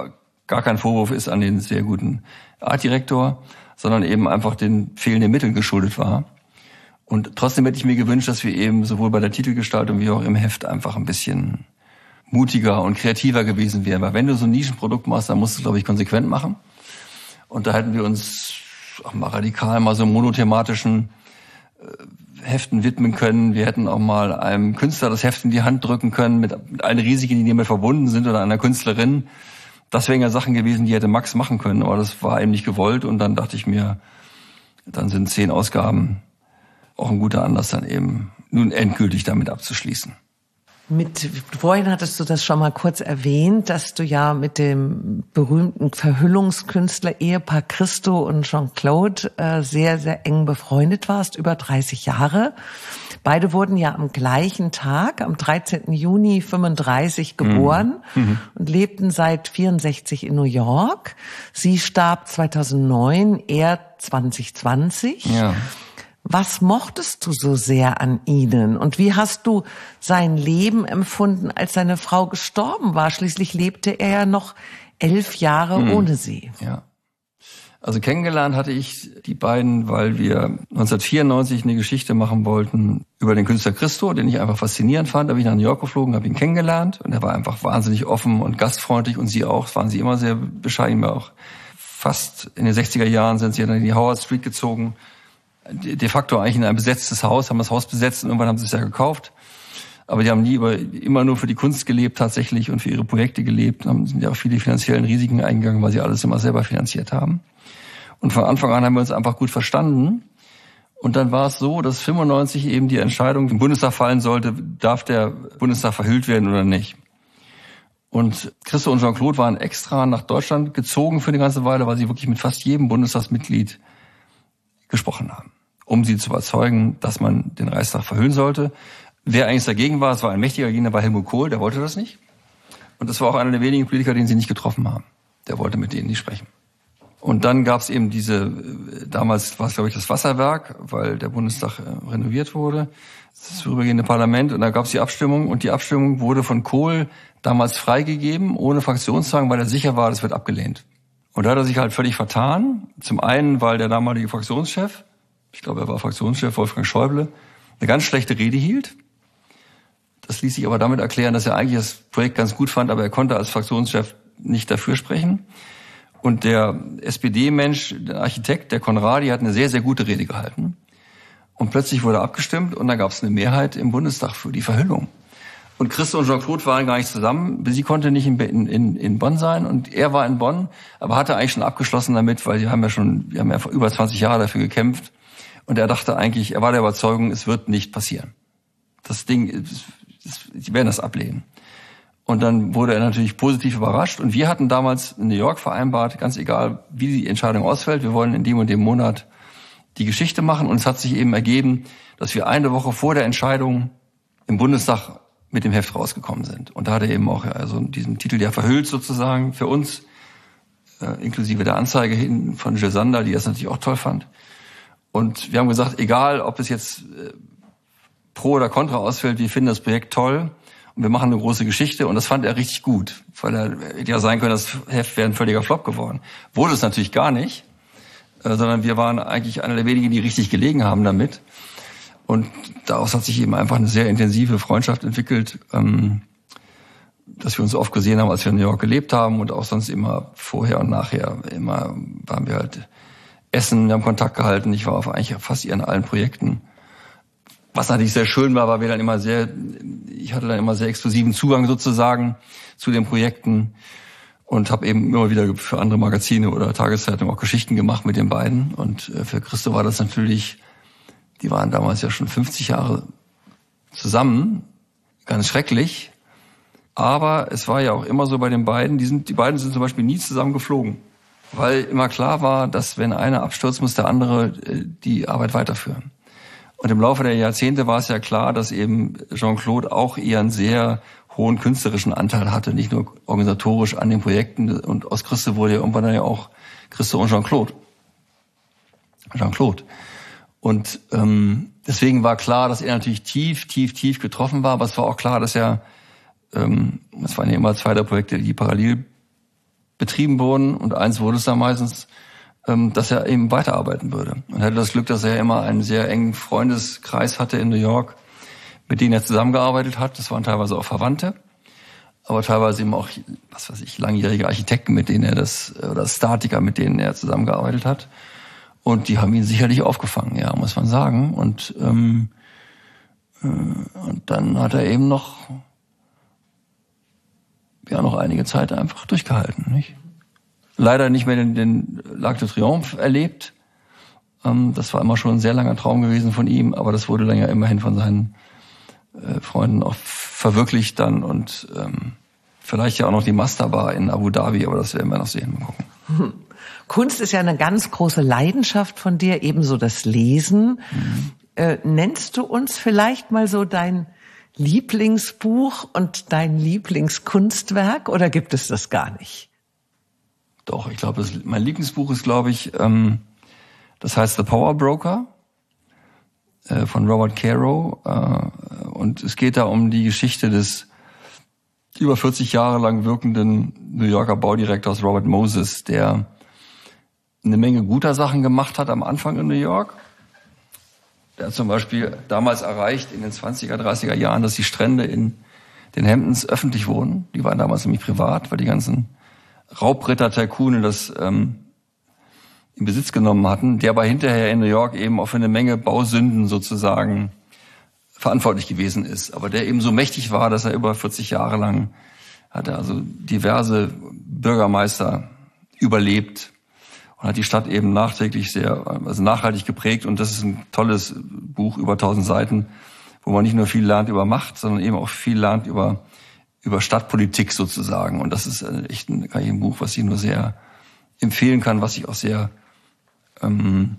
Speaker 1: gar kein Vorwurf ist an den sehr guten Artdirektor, sondern eben einfach den fehlenden Mitteln geschuldet war. Und trotzdem hätte ich mir gewünscht, dass wir eben sowohl bei der Titelgestaltung wie auch im Heft einfach ein bisschen mutiger und kreativer gewesen wären. Weil wenn du so ein Nischenprodukt machst, dann musst du, glaube ich, konsequent machen. Und da hätten wir uns auch mal radikal mal so monothematischen äh, Heften widmen können. Wir hätten auch mal einem Künstler das Heft in die Hand drücken können, mit, mit allen Risiken, die damit verbunden sind, oder einer Künstlerin. Das wären ja Sachen gewesen, die hätte Max machen können, aber das war eben nicht gewollt. Und dann dachte ich mir, dann sind zehn Ausgaben auch ein guter Anlass, dann eben nun endgültig damit abzuschließen.
Speaker 2: Mit, vorhin hattest du das schon mal kurz erwähnt, dass du ja mit dem berühmten Verhüllungskünstler Ehepaar Christo und Jean-Claude äh, sehr, sehr eng befreundet warst, über dreißig Jahre. Beide wurden ja am gleichen Tag, am dreizehnten Juni fünfunddreißig geboren mhm. und lebten seit vierundsechzig in New York. Sie starb zweitausendneun, er zwanzig zwanzig.
Speaker 1: Ja.
Speaker 2: Was mochtest du so sehr an ihnen? Und wie hast du sein Leben empfunden, als seine Frau gestorben war? Schließlich lebte er ja noch elf Jahre mhm. ohne sie.
Speaker 1: Ja. Also kennengelernt hatte ich die beiden, weil wir neunzehnhundertvierundneunzig eine Geschichte machen wollten über den Künstler Christo, den ich einfach faszinierend fand. Da bin ich nach New York geflogen, habe ihn kennengelernt und er war einfach wahnsinnig offen und gastfreundlich und sie auch. Das waren sie immer sehr bescheiden. Auch fast in den sechziger Jahren sind sie dann in die Howard Street gezogen. De facto eigentlich in ein besetztes Haus, haben das Haus besetzt und irgendwann haben sie es ja gekauft. Aber die haben nie über, immer nur für die Kunst gelebt tatsächlich und für ihre Projekte gelebt. Haben, sind ja auch viele finanziellen Risiken eingegangen, weil sie alles immer selber finanziert haben. Und von Anfang an haben wir uns einfach gut verstanden. Und dann war es so, dass fünfundneunzig eben die Entscheidung im Bundestag fallen sollte, darf der Bundestag verhüllt werden oder nicht. Und Christo und Jean-Claude waren extra nach Deutschland gezogen für eine ganze Weile, weil sie wirklich mit fast jedem Bundestagsmitglied gesprochen haben, um sie zu überzeugen, dass man den Reichstag verhüllen sollte. Wer eigentlich dagegen war, es war ein mächtiger Gegner, war Helmut Kohl, der wollte das nicht. Und das war auch einer der wenigen Politiker, den sie nicht getroffen haben. Der wollte mit denen nicht sprechen. Und dann gab es eben diese, damals war es, glaube ich, das Wasserwerk, weil der Bundestag renoviert wurde, das vorübergehende Parlament. Und da gab es die Abstimmung und die Abstimmung wurde von Kohl damals freigegeben, ohne Fraktionszwang, weil er sicher war, das wird abgelehnt. Und da hat er sich halt völlig vertan. Zum einen, weil der damalige Fraktionschef, ich glaube, er war Fraktionschef, Wolfgang Schäuble, eine ganz schlechte Rede hielt. Das ließ sich aber damit erklären, dass er eigentlich das Projekt ganz gut fand, aber er konnte als Fraktionschef nicht dafür sprechen. Und der S P D-Mensch, der Architekt, der Conradi, hat eine sehr, sehr gute Rede gehalten. Und plötzlich wurde abgestimmt und dann gab es eine Mehrheit im Bundestag für die Verhüllung. Und Christo und Jean-Claude waren gar nicht zusammen. Sie konnte nicht in, in, in Bonn sein und er war in Bonn, aber hatte eigentlich schon abgeschlossen damit, weil die haben ja schon, wir haben ja über zwanzig Jahre dafür gekämpft. Und er dachte eigentlich, er war der Überzeugung, es wird nicht passieren. Das Ding, sie werden das ablehnen. Und dann wurde er natürlich positiv überrascht. Und wir hatten damals in New York vereinbart, ganz egal, wie die Entscheidung ausfällt, wir wollen in dem und dem Monat die Geschichte machen. Und es hat sich eben ergeben, dass wir eine Woche vor der Entscheidung im Bundestag mit dem Heft rausgekommen sind. Und da hat er eben auch also diesen Titel ja verhüllt sozusagen für uns, äh, inklusive der Anzeige hin von Jill Sander, die das natürlich auch toll fand. Und wir haben gesagt, egal ob es jetzt äh, pro oder contra ausfällt, wir finden das Projekt toll und wir machen eine große Geschichte. Und das fand er richtig gut, weil er hätte ja sein können, das Heft wäre ein völliger Flop geworden. Wurde es natürlich gar nicht, äh, sondern wir waren eigentlich einer der wenigen, die richtig gelegen haben damit. Und daraus hat sich eben einfach eine sehr intensive Freundschaft entwickelt, ähm, dass wir uns oft gesehen haben, als wir in New York gelebt haben und auch sonst immer vorher und nachher immer waren wir halt essen, wir haben Kontakt gehalten. Ich war auf eigentlich fast in allen Projekten. Was natürlich sehr schön war, weil wir dann immer sehr, ich hatte dann immer sehr exklusiven Zugang sozusagen zu den Projekten und habe eben immer wieder für andere Magazine oder Tageszeitungen auch Geschichten gemacht mit den beiden. Und für Christo war das natürlich, die waren damals ja schon fünfzig Jahre zusammen, ganz schrecklich. Aber es war ja auch immer so bei den beiden, die, sind, die beiden sind zum Beispiel nie zusammen geflogen. Weil immer klar war, dass wenn einer abstürzt, muss der andere die Arbeit weiterführen. Und im Laufe der Jahrzehnte war es ja klar, dass eben Jean-Claude auch eher einen sehr hohen künstlerischen Anteil hatte, nicht nur organisatorisch an den Projekten. Und aus Christo wurde ja irgendwann dann ja auch Christo und Jean-Claude. Jean-Claude. Und ähm, deswegen war klar, dass er natürlich tief, tief, tief getroffen war. Aber es war auch klar, dass er, ähm, es waren ja immer zwei der Projekte, die parallel betrieben wurden. Und eins wurde es dann meistens, ähm, dass er eben weiterarbeiten würde. Und er hatte das Glück, dass er immer einen sehr engen Freundeskreis hatte in New York, mit denen er zusammengearbeitet hat. Das waren teilweise auch Verwandte, aber teilweise eben auch, was weiß ich, langjährige Architekten, mit denen er das, oder Statiker, mit denen er zusammengearbeitet hat. Und die haben ihn sicherlich aufgefangen, ja, muss man sagen. Und, ähm, äh, und dann hat er eben noch, ja, noch einige Zeit einfach durchgehalten, nicht? Leider nicht mehr den, den L'Arc de Triomphe erlebt. Ähm, das war immer schon ein sehr langer Traum gewesen von ihm, aber das wurde dann ja immerhin von seinen äh, Freunden auch verwirklicht dann und ähm, vielleicht ja auch noch die Masterbar in Abu Dhabi, aber das werden wir noch sehen. Mal gucken.
Speaker 2: Hm. Kunst ist ja eine ganz große Leidenschaft von dir, ebenso das Lesen. Mhm. Äh, nennst du uns vielleicht mal so dein Lieblingsbuch und dein Lieblingskunstwerk oder gibt es das gar nicht?
Speaker 1: Doch, ich glaube, mein Lieblingsbuch ist, glaube ich, ähm, das heißt The Power Broker äh, von Robert Caro. Äh, und es geht da um die Geschichte des über vierzig Jahre lang wirkenden New Yorker Baudirektors Robert Moses, der eine Menge guter Sachen gemacht hat am Anfang in New York. Der hat zum Beispiel damals erreicht, in den zwanziger, dreißiger Jahren, dass die Strände in den Hamptons öffentlich wurden. Die waren damals nämlich privat, weil die ganzen Raubritter-Tycoone das ähm, in Besitz genommen hatten, der aber hinterher in New York eben auch für eine Menge Bausünden sozusagen verantwortlich gewesen ist. Aber der eben so mächtig war, dass er über vierzig Jahre lang hatte also diverse Bürgermeister überlebt und hat die Stadt eben nachträglich sehr, also nachhaltig geprägt. Und das ist ein tolles Buch über tausend Seiten, wo man nicht nur viel lernt über Macht, sondern eben auch viel lernt über über Stadtpolitik sozusagen. Und das ist echt ein, ein Buch, was ich nur sehr empfehlen kann, was ich auch sehr ähm,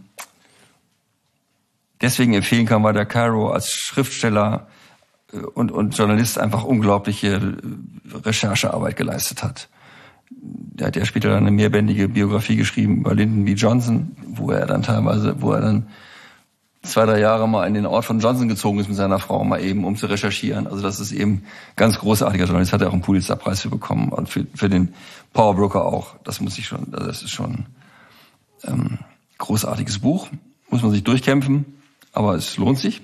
Speaker 1: deswegen empfehlen kann, weil der Caro als Schriftsteller und, und Journalist einfach unglaubliche Recherchearbeit geleistet hat. Der hat ja später dann eine mehrbändige Biografie geschrieben über Lyndon B. Johnson, wo er dann teilweise, wo er dann zwei, drei Jahre mal in den Ort von Johnson gezogen ist mit seiner Frau, mal eben, um zu recherchieren. Also das ist eben ganz großartiger Journalist, hat er auch einen Pulitzer-Preis für bekommen und für, für den Power Broker auch. Das muss ich schon, das ist schon ähm, großartiges Buch, muss man sich durchkämpfen, aber es lohnt sich.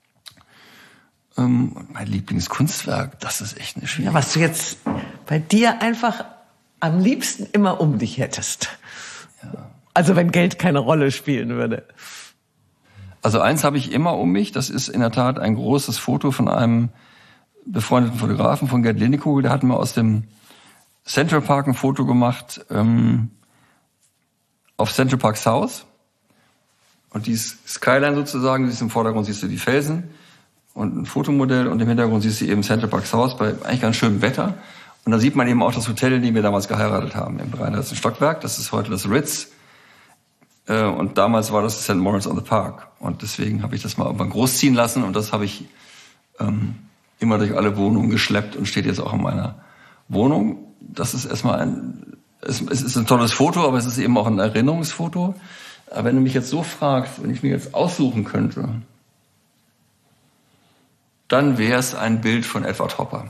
Speaker 1: Ähm, mein Lieblingskunstwerk, das ist echt eine schwierige.
Speaker 2: Ja, was du jetzt bei dir einfach am liebsten immer um dich hättest. Ja. Also wenn Geld keine Rolle spielen würde.
Speaker 1: Also eins habe ich immer um mich, das ist in der Tat ein großes Foto von einem befreundeten Fotografen, von Gerd Lindekogel. Der hat mir aus dem Central Park ein Foto gemacht, ähm, auf Central Park South. Und die Skyline sozusagen, du siehst im Vordergrund siehst du die Felsen und ein Fotomodell und im Hintergrund siehst du eben Central Park South bei eigentlich ganz schönem Wetter. Und da sieht man eben auch das Hotel, in dem wir damals geheiratet haben, im dreiunddreißigsten Stockwerk. Das ist heute das Ritz. Und damals war das Sankt Moritz on the Park. Und deswegen habe ich das mal irgendwann großziehen lassen. Und das habe ich ähm, immer durch alle Wohnungen geschleppt und steht jetzt auch in meiner Wohnung. Das ist erstmal ein, es, es ist ein tolles Foto, aber es ist eben auch ein Erinnerungsfoto. Aber wenn du mich jetzt so fragst, wenn ich mir jetzt aussuchen könnte, dann wäre es ein Bild von Edward Hopper.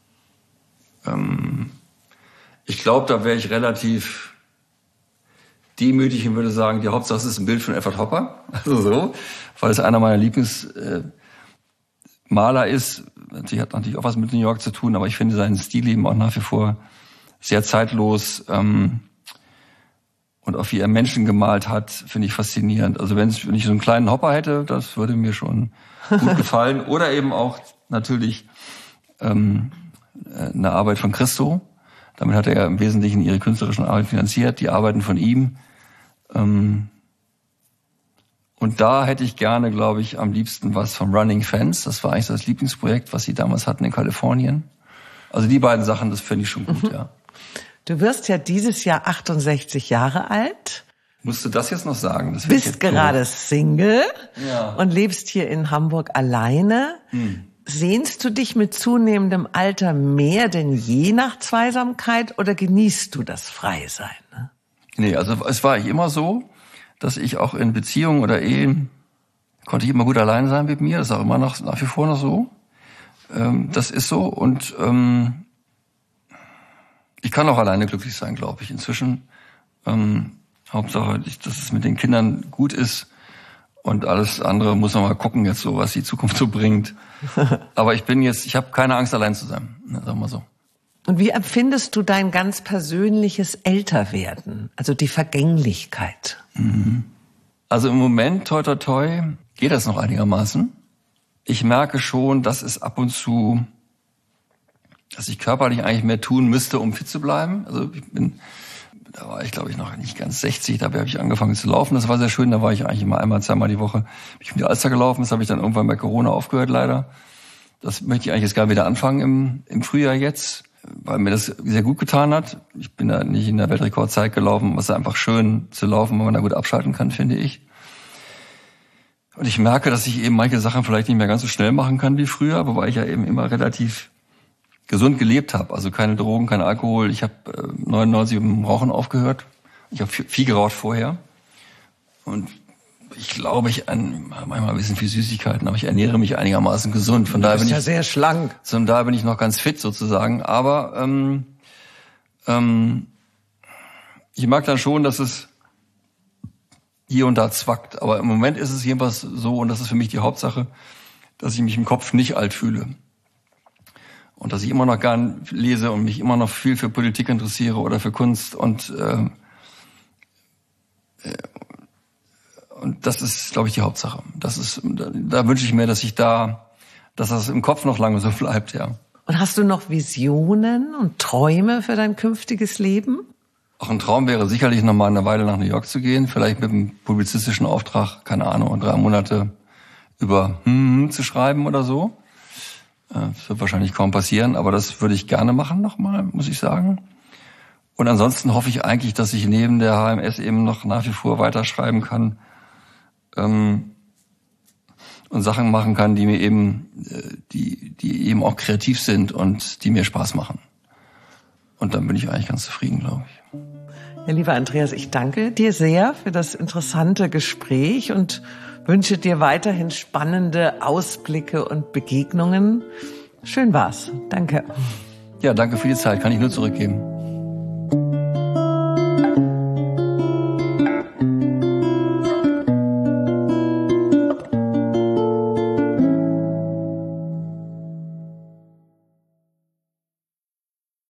Speaker 1: Ähm, ich glaube, da wäre ich relativ demütig und würde sagen, die Hauptsache es ist ein Bild von Edward Hopper, also so, weil es einer meiner Lieblingsmaler äh, ist. Natürlich hat natürlich auch was mit New York zu tun, aber ich finde seinen Stil eben auch nach wie vor sehr zeitlos ähm, und auch wie er Menschen gemalt hat, finde ich faszinierend. Also wenn ich so einen kleinen Hopper hätte, das würde mir schon gut gefallen. Oder eben auch natürlich ähm, eine Arbeit von Christo. Damit hat er im Wesentlichen ihre künstlerischen Arbeiten finanziert, die Arbeiten von ihm. Und da hätte ich gerne, glaube ich, am liebsten was vom Running Fence. Das war eigentlich das Lieblingsprojekt, was sie damals hatten in Kalifornien. Also die beiden Sachen, das finde ich schon gut, mhm. ja.
Speaker 2: Du wirst ja dieses Jahr achtundsechzig Jahre alt.
Speaker 1: Musst du das jetzt noch sagen? Das
Speaker 2: bist gerade doof. Single
Speaker 1: ja.
Speaker 2: und lebst hier in Hamburg alleine. Hm. Sehnst du dich mit zunehmendem Alter mehr denn je nach Zweisamkeit oder genießt du das Freisein? Ne?
Speaker 1: Nee, also es war ich immer so, dass ich auch in Beziehungen oder Ehen konnte ich immer gut alleine sein mit mir. Das ist auch immer noch nach wie vor noch so. Ähm, das ist so und ähm, Ich kann auch alleine glücklich sein, glaube ich. Inzwischen, ähm, Hauptsache, dass es mit den Kindern gut ist. Und alles andere muss man mal gucken jetzt so, was die Zukunft so bringt. Aber ich bin jetzt, ich habe keine Angst, allein zu sein. Sagen wir mal so.
Speaker 2: Und wie empfindest du dein ganz persönliches Älterwerden? Also die Vergänglichkeit?
Speaker 1: Mhm. Also im Moment, toi toi toi, geht das noch einigermaßen. Ich merke schon, dass es ab und zu, dass ich körperlich eigentlich mehr tun müsste, um fit zu bleiben. Also ich bin, da war ich glaube ich noch nicht ganz sechzig, dabei habe ich angefangen zu laufen. Das war sehr schön, da war ich eigentlich immer einmal, zweimal die Woche. Bin ich um die Alster gelaufen, das habe ich dann irgendwann bei Corona aufgehört leider. Das möchte ich eigentlich jetzt gar wieder anfangen im, im Frühjahr jetzt, weil mir das sehr gut getan hat. Ich bin da nicht in der Weltrekordzeit gelaufen, was ist einfach schön zu laufen, wenn man da gut abschalten kann, finde ich. Und ich merke, dass ich eben manche Sachen vielleicht nicht mehr ganz so schnell machen kann wie früher, wobei ich ja eben immer relativ gesund gelebt habe. Also keine Drogen, kein Alkohol. Ich habe äh, neunundneunzig mit dem Rauchen aufgehört. Ich habe viel geraucht vorher. Und ich glaube, ich an, manchmal ein bisschen viel Süßigkeiten, aber ich ernähre mich einigermaßen gesund. Von daher bin
Speaker 2: ja
Speaker 1: ich
Speaker 2: sehr schlank.
Speaker 1: Von daher bin ich noch ganz fit sozusagen. Aber ähm, ähm, ich mag dann schon, dass es hier und da zwackt. Aber im Moment ist es jedenfalls so, und das ist für mich die Hauptsache, dass ich mich im Kopf nicht alt fühle. Und dass ich immer noch gern lese und mich immer noch viel für Politik interessiere oder für Kunst. Und, äh, und das ist, glaube ich, die Hauptsache. Das ist, da, da wünsche ich mir, dass ich da, dass das im Kopf noch lange so bleibt, ja.
Speaker 2: Und hast du noch Visionen und Träume für dein künftiges Leben?
Speaker 1: Auch ein Traum wäre sicherlich noch mal eine Weile nach New York zu gehen, vielleicht mit einem publizistischen Auftrag, keine Ahnung, drei Monate über hm, zu schreiben oder so. Das wird wahrscheinlich kaum passieren, aber das würde ich gerne machen nochmal, muss ich sagen. Und ansonsten hoffe ich eigentlich, dass ich neben der H M S eben noch nach wie vor weiterschreiben kann ähm, und Sachen machen kann, die mir eben, die, die eben auch kreativ sind und die mir Spaß machen. Und dann bin ich eigentlich ganz zufrieden, glaube ich.
Speaker 2: Ja, lieber Andreas, ich danke dir sehr für das interessante Gespräch und wünsche dir weiterhin spannende Ausblicke und Begegnungen. Schön war's. Danke.
Speaker 1: Ja, danke für die Zeit. Kann ich nur zurückgeben.